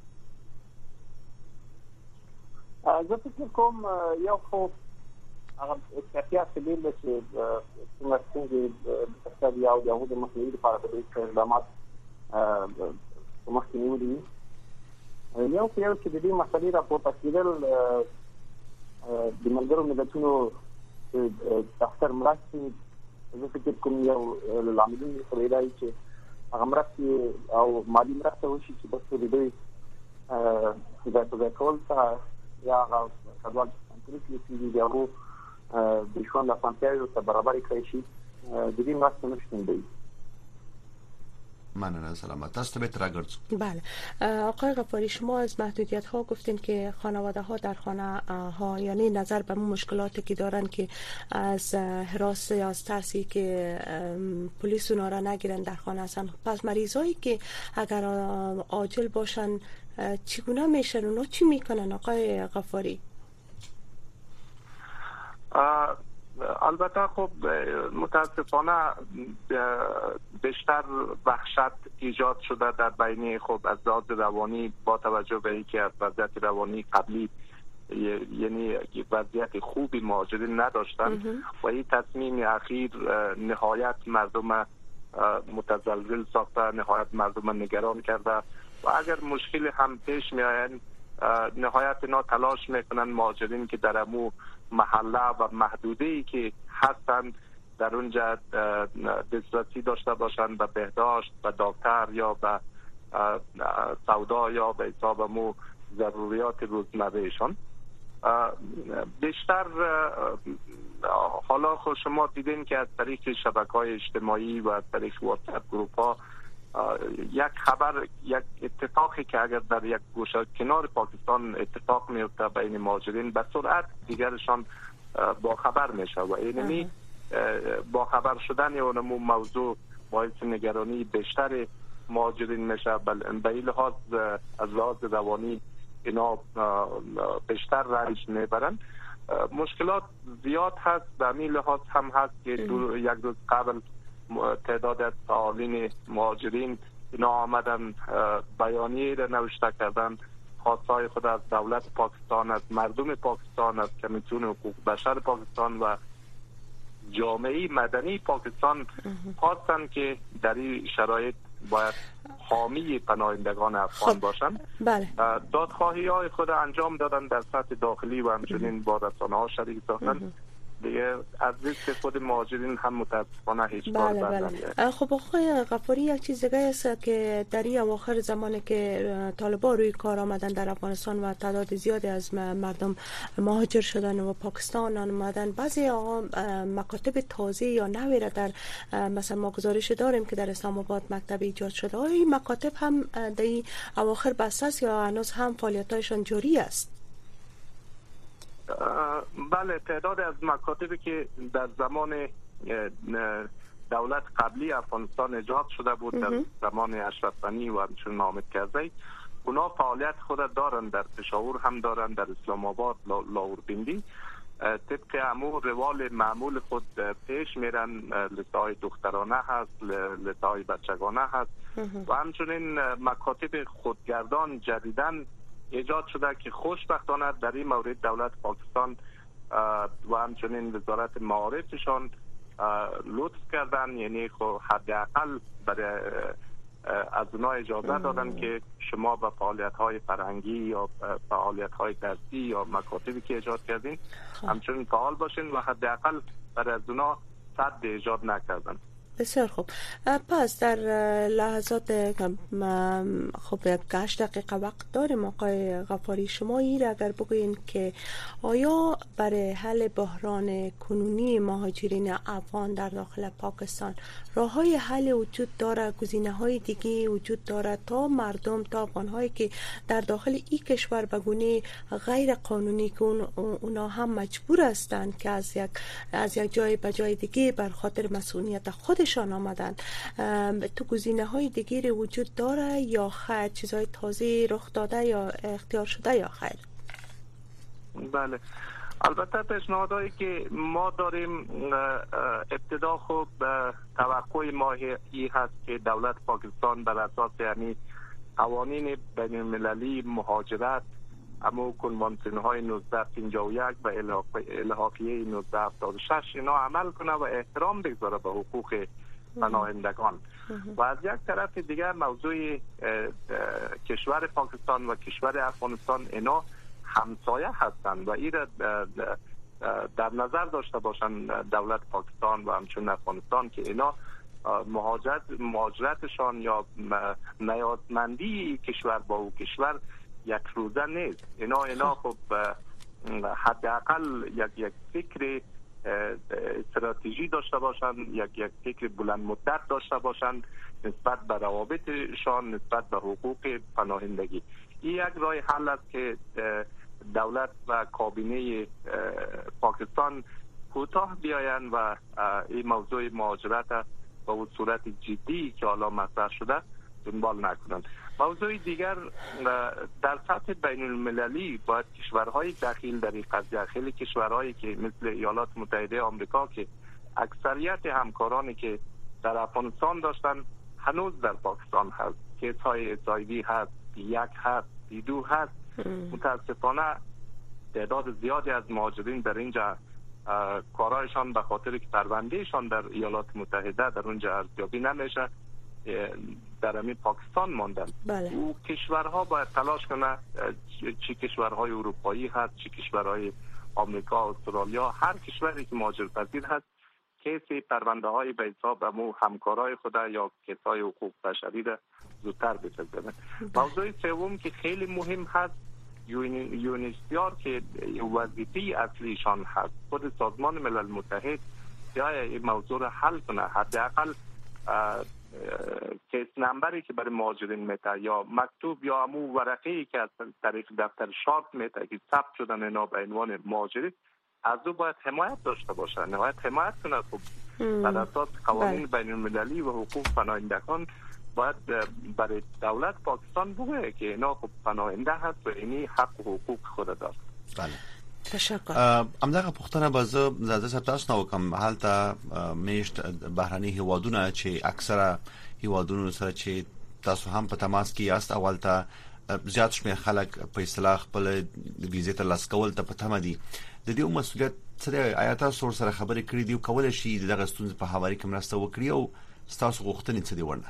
[SPEAKER 9] زه فکر کوم یو خو هغه احتیاط دې چې څنګه د تاسو یو د یو د مخنیوي لپاره د اقدامات مخکې نیولي یو چې د دې مسلې راپورته کېدل د ملګرو ملتونو دفتر مرستې زه فکر کوم یو لاملونه خبرې چې هغه مرستې او مالي مرسته وشي چې په څیر دی دا کول ته یا هغه کډوال چې دی هغه د ژوند لپاره ته برابر کړی شي د دې مرسته نشته دی.
[SPEAKER 5] مننه سلامت است. بهتر گردو.
[SPEAKER 6] بله آقای غفاری، شما از محدودیت ها گفتین که خانواده ها در خانه ها، یعنی نظر به مشکلاتی که دارن که از حراس یا از ترسی که پلیس اونا را نگیرن در خانه هستن. پس مریضایی که اگر عاجل باشن چگونه میشن؟ اونا چی میکنن آقای غفاری؟
[SPEAKER 8] البته خب متاسفانه بیشتر وحشت ایجاد شده در بین خب از لحاظ روانی، با توجه به اینکه از وضعیت روانی قبلی یعنی وضعیت خوبی مهاجرین نداشتن و این تصمیم اخیر نهایت مردم متزلزل ساخته، نهایت مردم نگران کرده و اگر مشکل هم پیش می آید نهایت اینا تلاش میکنن مهاجرین که در امو محله و محدوده‌ای که هستند در اونجا دسترسی داشته باشند به بهداشت، به دکتر یا به سودا یا به حساب امو ضروریات روزمرهشان. بیشتر حالا خود شما دیدین که از طریق شبکه‌های اجتماعی و از طریق واتساپ گروپ ها یک خبر، یک اتفاقی که اگر در یک گوشه کنار پاکستان اتفاق میفته بین مهاجرین به سرعت دیگرشان با خبر میشه و اینمی با خبر شدن اونمو موضوع باعث نگرانی بیشتر مهاجرین میشه. به این لحاظ از لحاظ روانی اینا بیشتر رنج میبرن. مشکلات زیاد هست، به همین لحاظ هم هست که یک روز قبل تعداد از فعالین مهاجرین اینا آمدن بیانیه را نوشته کردن، خواستهای خود از دولت پاکستان، از مردم پاکستان، از کمیسیون حقوق بشر پاکستان و جامعه مدنی پاکستان خواستن که در این شرایط باید حامی پناهندگان افغان باشند.
[SPEAKER 6] بله.
[SPEAKER 8] دادخواهی های خود انجام دادن در سطح داخلی و همچنین با رسانه ها شریک ساختن. دیگه از ریسک خود مهاجرین هم متاسفانه هیچ کار
[SPEAKER 6] بله. خب آقای غفاری، یک چیز دیگه است که در این اواخر زمانی که طالبان روی کار آمدن در افغانستان و تعداد زیادی از مردم مهاجر شدن و پاکستان آمدن، بعضی مکاتب تازه یا نوی را در مثلا ما گزارش داریم که در اسلام آباد مکتب ایجاد شده. آیا این مکاتب هم در این اواخر بسته است یا هنوز هم فعالیتایشان جاری است؟
[SPEAKER 8] بله، تعداد از مکاتبی که در زمان دولت قبلی افغانستان ایجاد شده بود در زمان اشرف غنی و همچنین حامد کرزی، اونا فعالیت خود دارن. در پشاور هم دارن، در اسلام آباد، لاوربندی طبق امور روال معمول خود پیش میرن. لسای دخترانه هست، لسای بچگانه هست و همچنین مکاتب خودگردان جدیدن ایجاد شده که خوشبختانه در این مورد دولت پاکستان و همچنین وزارت معارفشان لطف کردن، یعنی حداقل برای از اونها اجازه دادن که شما به فعالیت‌های فرهنگی یا فعالیت‌های درسی یا مکاتبی که ایجاد کردین همچنین فعال باشین و حداقل برای از اونها صد ایجاد نکردن.
[SPEAKER 6] بسیار خوب. پس در لحظات خب 8 دقیقه وقت داریم آقای غفاری، شما این را اگر بگوین که آیا برای حل بحران کنونی مهاجرین افغان در داخل پاکستان راه‌های حل وجود داره، گزینه‌های دیگه وجود داره تا مردم، تا افغان‌هایی که در داخل این کشور به گونه غیر قانونی که اونا هم مجبور هستند که از یک جای به جای دیگه بر خاطر مسئولیت خودشان آمدن، تو گزینه‌های دیگه وجود داره یا خیر چیزهای تازه رخ داده یا اختیار شده یا خیر؟
[SPEAKER 8] بله، البته پیشنهادهایی که ما داریم ابتدا خوب توقع ما ای هست که دولت پاکستان بر اساس یعنی قوانین بین المللی مهاجرت، اما کنوانسیون های 1951 و الحاقیه 1976 اینا عمل کنه و احترام بگذاره به حقوق پناهندگان و از یک طرف دیگر موضوع کشور پاکستان و کشور افغانستان اینا همسایه هستند و این در نظر داشته باشن دولت پاکستان و همچنین افغانستان که اینا مهاجرتشان یا نیازمندی کشور با او کشور یک روزه نیست. اینا خب حداقل یک فکر استراتژی داشته باشند، یک فکر بلند مدت داشته باشند نسبت به روابطشان، نسبت به حقوق پناهندگی. این یک راه حل است که دولت و کابینه پاکستان کوتاه بیایند و این موضوع مهاجرت به اون صورت جدی که حالا مطرح شده دنبال نکنند. موضوع دیگر در سطح بین المللی باید کشورهای دخیل در این قضیه، خیلی کشورهایی که مثل ایالات متحده آمریکا که اکثریت همکارانی که در افغانستان داشتن هنوز در پاکستان هست، کیس‌های HIV هست، یک هست، دو هست. متاسفانه تعداد زیادی از مهاجرین در اینجا کارایشان به خاطر که پروندهشان در ایالات متحده در اونجا ارزیابی نمیشه در همین پاکستان ماندن.
[SPEAKER 6] بله.
[SPEAKER 8] او کشورها باید تلاش کنه، چه کشورهای اروپایی هست، چه کشورهای آمریکا، استرالیا، هر کشوری که مهاجرپذیر هست کیس پرونده های به حساب امو همکارای خود یا کیسای حقوق بشری را زودتر بسازند. موضوع سوم که خیلی مهم هست یونیسیار که وظیفه اصلیشان هست، خود سازمان ملل متحد یا این موضوع را حل کنه. حداقل کیس نمبری که برای مهاجرین میته یا مکتوب یا امو ورقه‌ای که از طریق دفتر شارت میته که ثبت شدن اینا به عنوان مهاجرین، از او باید حمایت داشته باشه، نهایت حمایت کنه. خب بر اساس قوانین بین المللی و حقوق پناهندگان باید برای دولت پاکستان بگه که اینا خب پناهنده هست و اینی حق و حقوق خود داره.
[SPEAKER 5] بله.
[SPEAKER 6] تشکر.
[SPEAKER 5] امداغه پښتنه به زاده سره تاسو نو کوم حالت میشت بهراني هوادونه چې اکثره هوادونو سره چې تاسو هم په تماس کې یاست، اول ته زیات شمیر خلک په اصطلاح خپل ویزې ته لاس کول ته پته مدي. د دې مسولیت سره آیاته سره خبرې کړې دي او کول شي دغه ستونزې په حواله کې مرسته وکړي او تاسو غوښتنې څه دی ورنه؟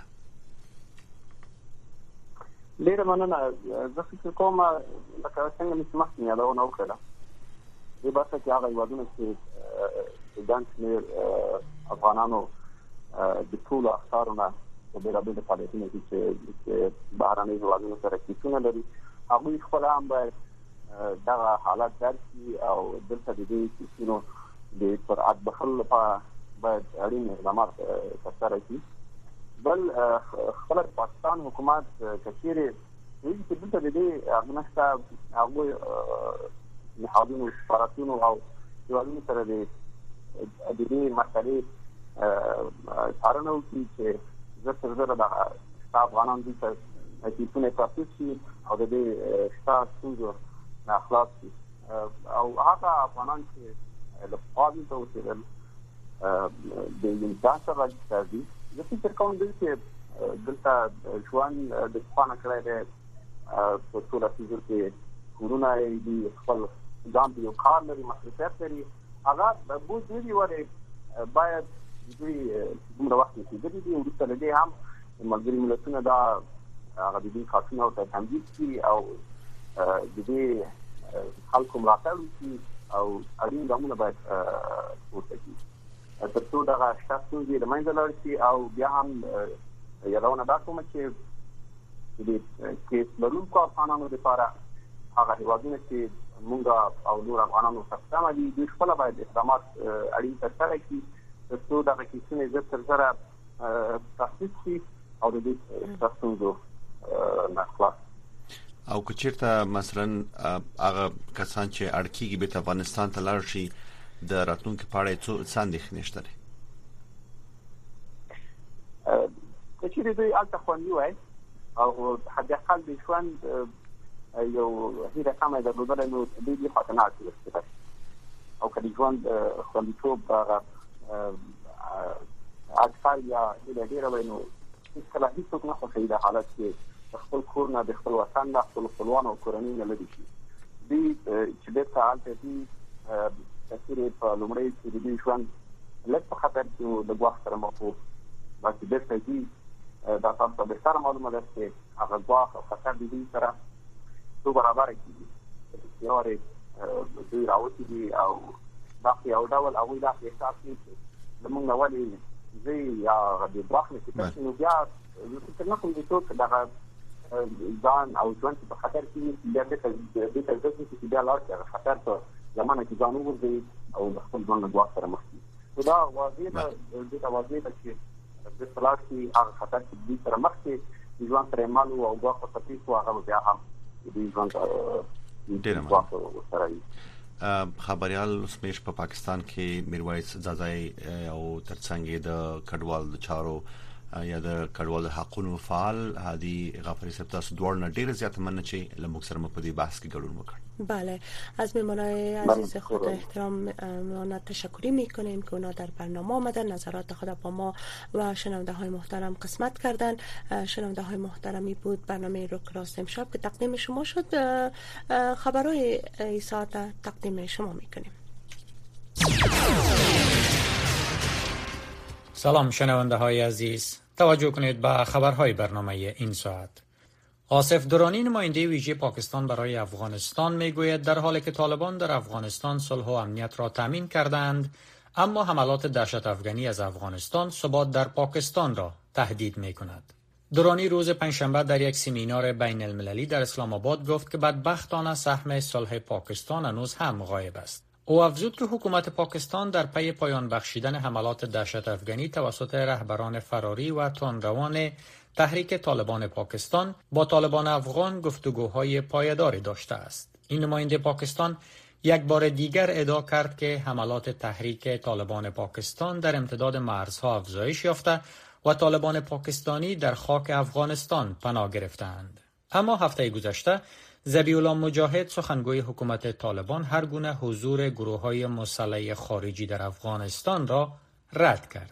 [SPEAKER 9] ډیره مننه. زه فکر کوم لکه څنګه چې مخکې یادونه وکړه دې باسه چې هغه هیوادونه چې ګڼ شمېر افغانانو د ټولو اقطارونه په بېلابېلو فعالیتونو کې چې بهرني هیوادونو سره کیسونه لري، هغوی خپله هم باید دغه حالت درک کړي او دلته د دې کیسونو د سرعت بخښلو لپاره باید اړین اقدامات ترسره کړي. بل خپل پاکستان حکومت کچېرې وایي چې دلته د دې هغه نشته، هغوی نهادونو سفارتونو او هیوادونو سره د دې مسلې څارنه وکړي چې زر تر زره د افغانان دلته کیسونه تاسیس شي او د دې شته ستونزو نه خلاص شي او هغه افغانان چې له پخوا دلته اوسېدل د یونیسا سره راجستر دي. زه فکر کوم چې دلته ژوند د پخوا نه کړی دی په ټوله لسیزو کې کورونه یې دي، خپل ځان یو کار لري، مصروفیت لري، هغه بوج نه دي ورې باید دوی دومره وخت رسېدلي دي. وروسته له دې هم ملګري ملتونه دا هغه د دې کارتونه ورته تمدید کړي او د دې خلکو ملاتړ وکړي او اړین ګامونه باید پورته کړي تر څو دغه شته ستونزې له منځه لاړ شي. او بیا هم یادونه دا کومه چې د کیس لرونکو افغانانو لپاره هغه هیوادونه چې موږ او نور افغانانو سره دي دوی خپله باید اقدامات اړین ترسره کړي تر څو دغه کیسونه زر تر زره تاسیس شي او د دې ستونزو نه خلاص.
[SPEAKER 5] او که چیرته مثلا هغه کسان چې اړکیږي به افغانستان ته لاړ شي د راتلونکي په اړه څه اندېښنې شته؟
[SPEAKER 9] که چیرې دوی هلته خوندي وای او حداقل د ژوند یو هیله کمه درلودلی نو دوی دې خواته نه اړتیا او که د ژوند خوندیتوب هغه اکثر یا هیله ډېره وای نو هېڅکله هېڅوک نه خوښوي د حالت کې د خپل کور نه، د خپل وطن نه، خپل خپلوانو او کورنۍ نه لرې شي. دوی چې بېرته هلته ځي کچېرې په لومړی کې د دوی ژوند لږ په خطر کې و، لږ وخت سره مخ و، بس چې بېرته ځي دا تاسو ته بهتره معلومه ده چې هغه ګواښ او خطر د دوی سره څو برابره کېږي. بسیارې دوی راوتي دي او داسې یو ډول هغوی داسې احساس کوي چې زموږ نه ولې ځي یا د ګواښ نه چې نو بیا زه فکر نه کوم چې څوک دغه ځان او ژوند په خطر کې بیا دې ته ځي چې بیا لاړ شي، هغه خطر په زمانه کې ځان وګرځي او د خپل ژوند له ګواښ سره مخ شي. دا واضح ده چې د سلاسي هغه خطر چې د سره مخ کې ځوان سره مال او ګواښ په تفصیل هغه بیا هم د ژوند سره
[SPEAKER 5] خبريال سمیش په پاکستان کې میرویس زازای او ترڅنګ د کډوال د چارو یا د کډوال حقوقو فعال هادي غفاری صاحب تاسو دوړ نه ډیر زیات مننه چې لموږ سره په دې بحث کې ګډون وکړ.
[SPEAKER 6] بله، از میهمانای عزیز خود احترام ما تشکری میکنیم که اونا در برنامه آمدن، نظرات خود با ما و شنونده های محترم قسمت کردن. شنونده های محترمی بود برنامه روک راست امشب که تقدیم شما شد. خبرهای این ساعت تقدیم شما میکنیم.
[SPEAKER 10] سلام شنونده های عزیز، توجه کنید به خبرهای برنامه این ساعت. آصف درانی نماینده ویژه پاکستان برای افغانستان میگوید در حالی که طالبان در افغانستان صلح و امنیت را تامین کردند، اما حملات دهشت افغانی از افغانستان ثبات در پاکستان را تهدید میکند. درانی روز پنجشنبه در یک سمینار بین المللی در اسلام آباد گفت که بدبختانه سهم صلح پاکستان هنوز هم غایب است. او افزود که حکومت پاکستان در پی پایان بخشیدن حملات دهشت افغانی توسط رهبران فراری و تندروان تحریک طالبان پاکستان با طالبان افغان گفتگوهای پایداری داشته است. این نماینده پاکستان یک بار دیگر ادعا کرد که حملات تحریک طالبان پاکستان در امتداد مرزها افزایش یافته و طالبان پاکستانی در خاک افغانستان پناه گرفتند. اما هفته گذشته ذبیح الله مجاهد سخنگوی حکومت طالبان هر گونه حضور گروه‌های مسلح خارجی در افغانستان را رد کرد.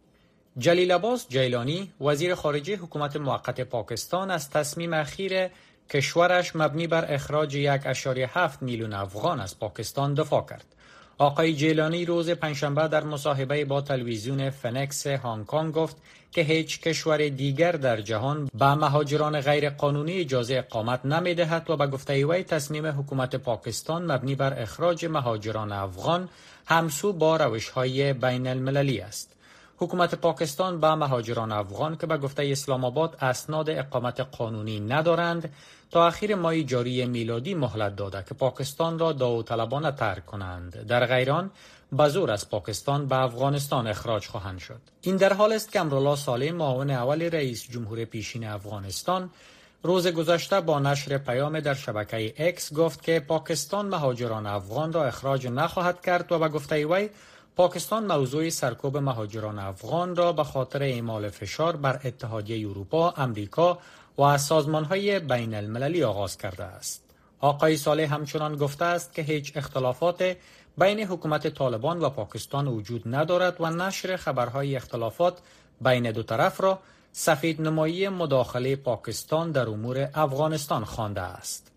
[SPEAKER 10] جلیل عباس جیلانی وزیر خارجه حکومت موقت پاکستان از تصمیم اخیر کشورش مبنی بر اخراج 1.7 میلیون افغان از پاکستان دفاع کرد. آقای جیلانی روز پنجشنبه در مصاحبه با تلویزیون فنکس هنگ کنگ گفت که هیچ کشور دیگر در جهان به مهاجران غیر قانونی اجازه اقامت نمی‌دهد و به گفته وی تصمیم حکومت پاکستان مبنی بر اخراج مهاجران افغان همسو با روش‌های بین المللی است. حکومت پاکستان به مهاجران افغان که به گفته اسلام آباد اسناد اقامت قانونی ندارند تا اخیر ماه جاری میلادی مهلت داده که پاکستان را داوطلبانه ترک کنند. در غیر آن به زور از پاکستان به افغانستان اخراج خواهند شد. این در حال است که امرالله صالح معاون اول رئیس جمهور پیشین افغانستان روز گذشته با نشر پیام در شبکه اکس گفت که پاکستان مهاجران افغان را اخراج نخواهد کرد و به گفته وی پاکستان موضوع سرکوب مهاجران افغان را به خاطر اعمال فشار بر اتحادیه اروپا، امریکا و سازمان‌های بین المللی آغاز کرده است. آقای صالح همچنان گفته است که هیچ اختلافات بین حکومت طالبان و پاکستان وجود ندارد و نشر خبرهای اختلافات بین دو طرف را سفیدنمایی مداخله پاکستان در امور افغانستان خوانده است.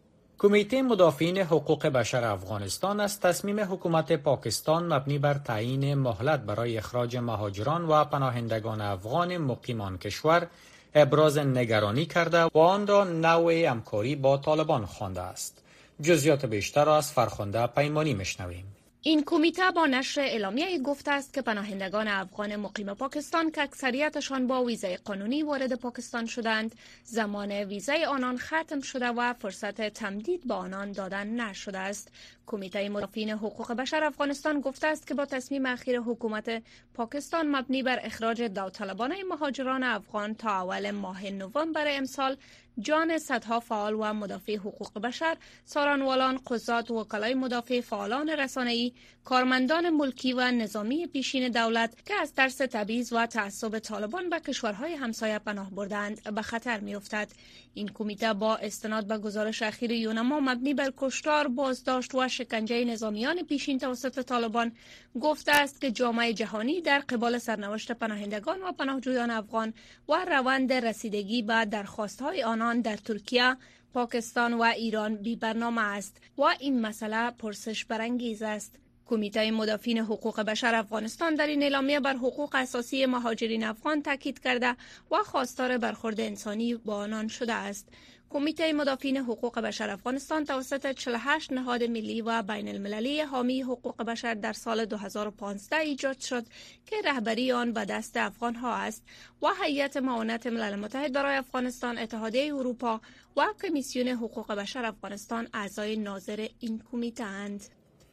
[SPEAKER 10] کمیته مدافعین حقوق بشر افغانستان از تصمیم حکومت پاکستان مبنی بر تعیین مهلت برای اخراج مهاجران و پناهندگان افغان مقیم آن کشور ابراز نگرانی کرده و آن را نوع همکاری با طالبان خوانده است. جزئیات بیشتر را از فرخنده پیمانی میشنویم.
[SPEAKER 11] این کمیته با نشر اعلامیه گفته است که پناهندگان افغان مقیم پاکستان که اکثریتشان با ویزای قانونی وارد پاکستان شدند، زمان ویزای آنان ختم شده و فرصت تمدید به آنان دادن نشده است. کمیته مدافعین حقوق بشر افغانستان گفته است که با تصمیم اخیر حکومت پاکستان مبنی بر اخراج داوطلبانه مهاجران افغان تا اول ماه نوامبر امسال، جان صدها فعال و مدافع حقوق بشر، سارانوالان، قضات، وکلای مدافع، فعالان رسانه‌ای، کارمندان ملکی و نظامی پیشین دولت که از ترس تبعیض و تعصب طالبان به کشورهای همسایه پناه بردند به خطر می‌افتد. این کمیته با استناد به گزارش اخیر یونما مبنی بر کشتار، بازداشت و شکنجه نظامیان پیشین توسط طالبان گفته است که جامعه جهانی در قبال سرنوشت پناهندگان و پناهجویان افغان و روند رسیدگی به درخواست‌های آنان در ترکیه، پاکستان و ایران بی برنامه است و این مسئله پرسش برانگیز است. کمیته مدافعین حقوق بشر افغانستان در این اعلامیه بر حقوق اساسی مهاجرین افغان تاکید کرده و خواستار برخورد انسانی با آنان شده است. کمیته مدافعین حقوق بشر افغانستان توسط 48 نهاد ملی و بین المللی حامی حقوق بشر در سال 2015 ایجاد شد که رهبری آن به دست افغان ها است و هیئت معاونت ملل متحد برای افغانستان، اتحادیه اروپا و کمیسیون حقوق بشر افغانستان اعضای ناظر این کمیته اند.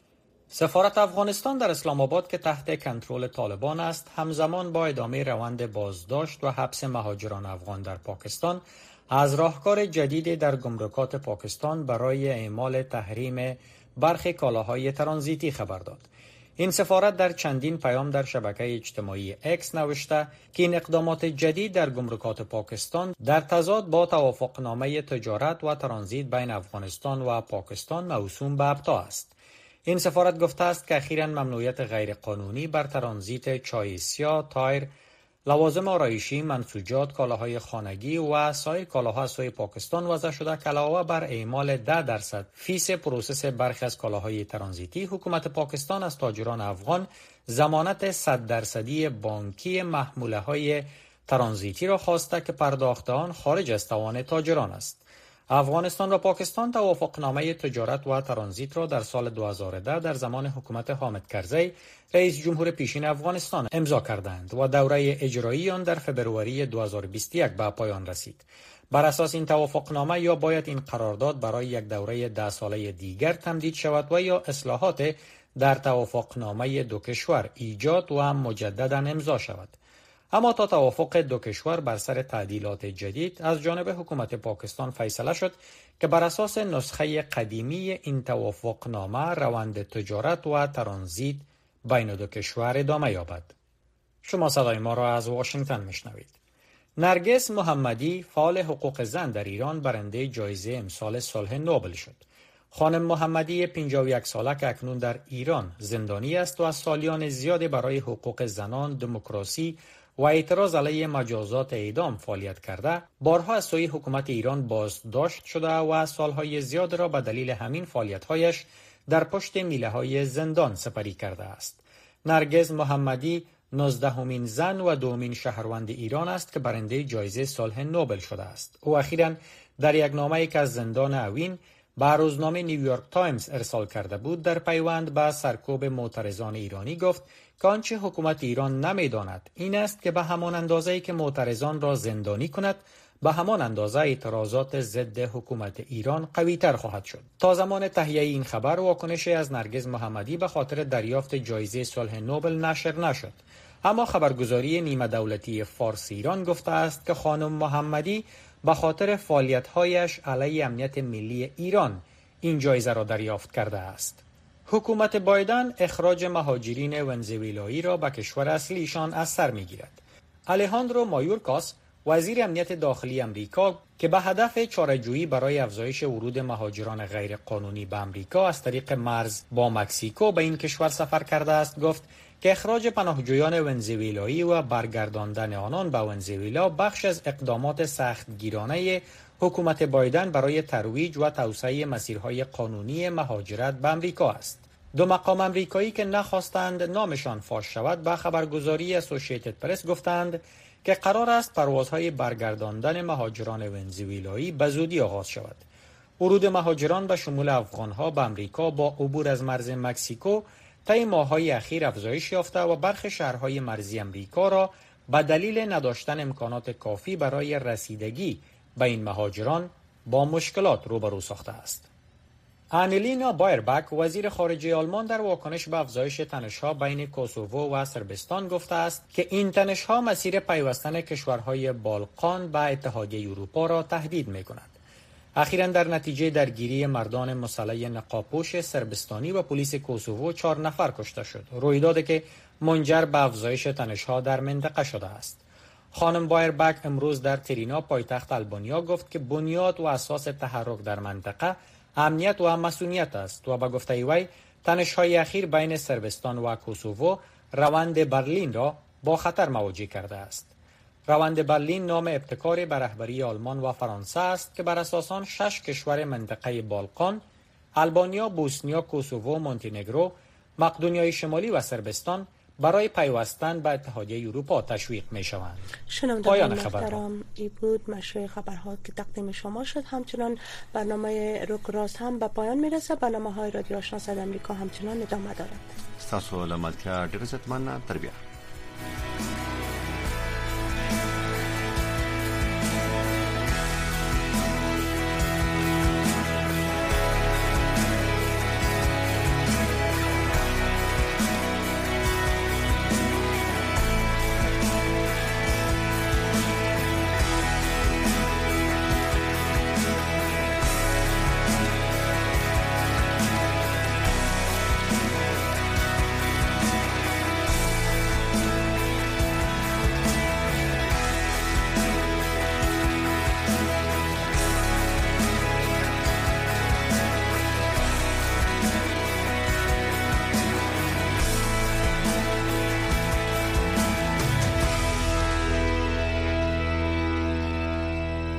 [SPEAKER 10] سفارت افغانستان در اسلام آباد که تحت کنترل طالبان است، همزمان با ادامه روند بازداشت و حبس مهاجران افغان در پاکستان از راهکار جدید در گمرکات پاکستان برای اعمال تحریم برخی کالاهای ترانزیتی خبر داد. این سفارت در چندین پیام در شبکه اجتماعی اکس نوشته که این اقدامات جدید در گمرکات پاکستان در تضاد با توافقنامه تجارت و ترانزیت بین افغانستان و پاکستان موسوم به ابطا است. این سفارت گفته است که اخیراً ممنوعیت غیرقانونی بر ترانزیت چای سیاه، تایر، لوازم آرایشی، منسوجات، کالاهای خانگی و سایر کالاها از سوی پاکستان وضع شده که علاوه بر اعمال 10% فیس پروسس برخی از کالاهای ترانزیتی، حکومت پاکستان از تاجران افغان ضمانت 100% بانکی محموله‌های ترانزیتی را خواسته که پرداخت آن خارج از توان تاجران است. افغانستان و پاکستان توافقنامه تجارت و ترانزیت را در سال 2010 در زمان حکومت حامد کرزی رئیس جمهور پیشین افغانستان امضا کردند و دوره اجرایی آن در فبروری 2021 به پایان رسید. بر اساس این توافقنامه یا باید این قرارداد برای یک دوره 10 ساله دیگر تمدید شود و یا اصلاحات در توافقنامه دو کشور ایجاد و مجددا امضا شود. اما تا توافق دو کشور بر سر تعدیلات جدید از جانب حکومت پاکستان فیصله شد که بر اساس نسخه قدیمی این توافقنامه روند تجارت و ترانزیت بین دو کشور ادامه یابد. شما صدای ما را از واشنگتن میشنوید. نرگس محمدی، فعال حقوق زن در ایران، برنده جایزه امسال صلح نوبل شد. خانم محمدی 51 ساله که اکنون در ایران زندانی است و از سالیان زیادی برای حقوق زنان، دموکراسی و اعتراض علیه مجازات اعدام فعالیت کرده، بارها از سوی حکومت ایران بازداشت شده و سالهای زیاد را به دلیل همین فعالیت‌هایش در پشت میله‌های زندان سپری کرده است. نرگس محمدی 19مین زن و دومین شهروند ایران است که برنده جایزه صلح نوبل شده است. او اخیراً در یک نامه‌ای که از زندان اوین به روزنامه نیویورک تایمز ارسال کرده بود در پیوند به سرکوب معترضان ایرانی گفت که آنچه حکومت ایران نمی‌داند این است که به همان اندازه‌ای که معترضان را زندانی کند، به همان اندازه اعتراضات ضد حکومت ایران قوی‌تر خواهد شد. تا زمان تهیه این خبر، واکنشی از نرگس محمدی به خاطر دریافت جایزه صلح نوبل نشر نشد. اما خبرگزاری نیمه دولتی فارس ایران گفته است که خانم محمدی به خاطر فعالیت‌هایش علیه امنیت ملی ایران این جایزه را دریافت کرده است. حکومت بایدن اخراج مهاجرین ونزوئلایی را به کشور اصلیشان از سر می‌گیرد. الهاندرو مایورکاس، وزیر امنیت داخلی امریکا که به هدف چاره‌جویی برای افزایش ورود مهاجران غیرقانونی به امریکا از طریق مرز با مکزیکو به این کشور سفر کرده است، گفت که اخراج پناهجویان ونزوئلایی و برگرداندن آنان به ونزوئلا بخش از اقدامات سختگیرانه حکومت بایدن برای ترویج و توسعه مسیرهای قانونی مهاجرت به امریکا است. دو مقام امریکایی که نخواستند نامشان فاش شود به خبرگزاری اسوسییتد پرس گفتند که قرار است پروازهای برگرداندن مهاجران ونزوئلایی به زودی آغاز شود. ورود مهاجران به شمول افغانها به امریکا با عبور از مرز مکزیکو طی ماه‌های اخیر افزایش یافته و برخی شهرهای مرزی امریکا را به دلیل نداشتن امکانات کافی برای رسیدگی به این مهاجران با مشکلات روبرو ساخته است. آنلینا بایربک، وزیر خارجه آلمان، در واکنش به افزایش تنش‌ها بین کوسوو و صربستان گفته است که این تنش‌ها مسیر پیوستن کشورهای بالقان به اتحادیه اروپا را تهدید می‌کند. اخیراً در نتیجه درگیری مردان مسلح نقابپوش صربستانی و پلیس کوسوو 4 نفر کشته شد، رویدادی که منجر به افزایش تنش‌ها در منطقه شده است. خانم بایربک امروز در ترینا، پایتخت آلبانیا، گفت که بنیاد و اساس تحرک در منطقه امنیت و مسئولیت است و به گفته وی تنش‌های اخیر بین صربستان و کوسوو روند برلین را با خطر مواجه کرده است. روند برلین نام ابتکاری به رهبری آلمان و فرانسه است که بر اساس آن 6 کشور منطقه بالقان، آلبانیا، بوسنیا، کوسوو، مونتینگرو، مقدونیای شمالی و صربستان برای پیوستن به اتحادیه اروپا تشویق می‌شوند.
[SPEAKER 6] پایان محترم، این بود مشروع خبرها که تقدیم شما شد. همچنان برنامه روک راست هم به پایان میرسه. برنامه‌های رادیو آشنا صدای آمریکا همچنان ادامه دارد.
[SPEAKER 5] تاسو له ملتیا ډیر عزتمن تربیه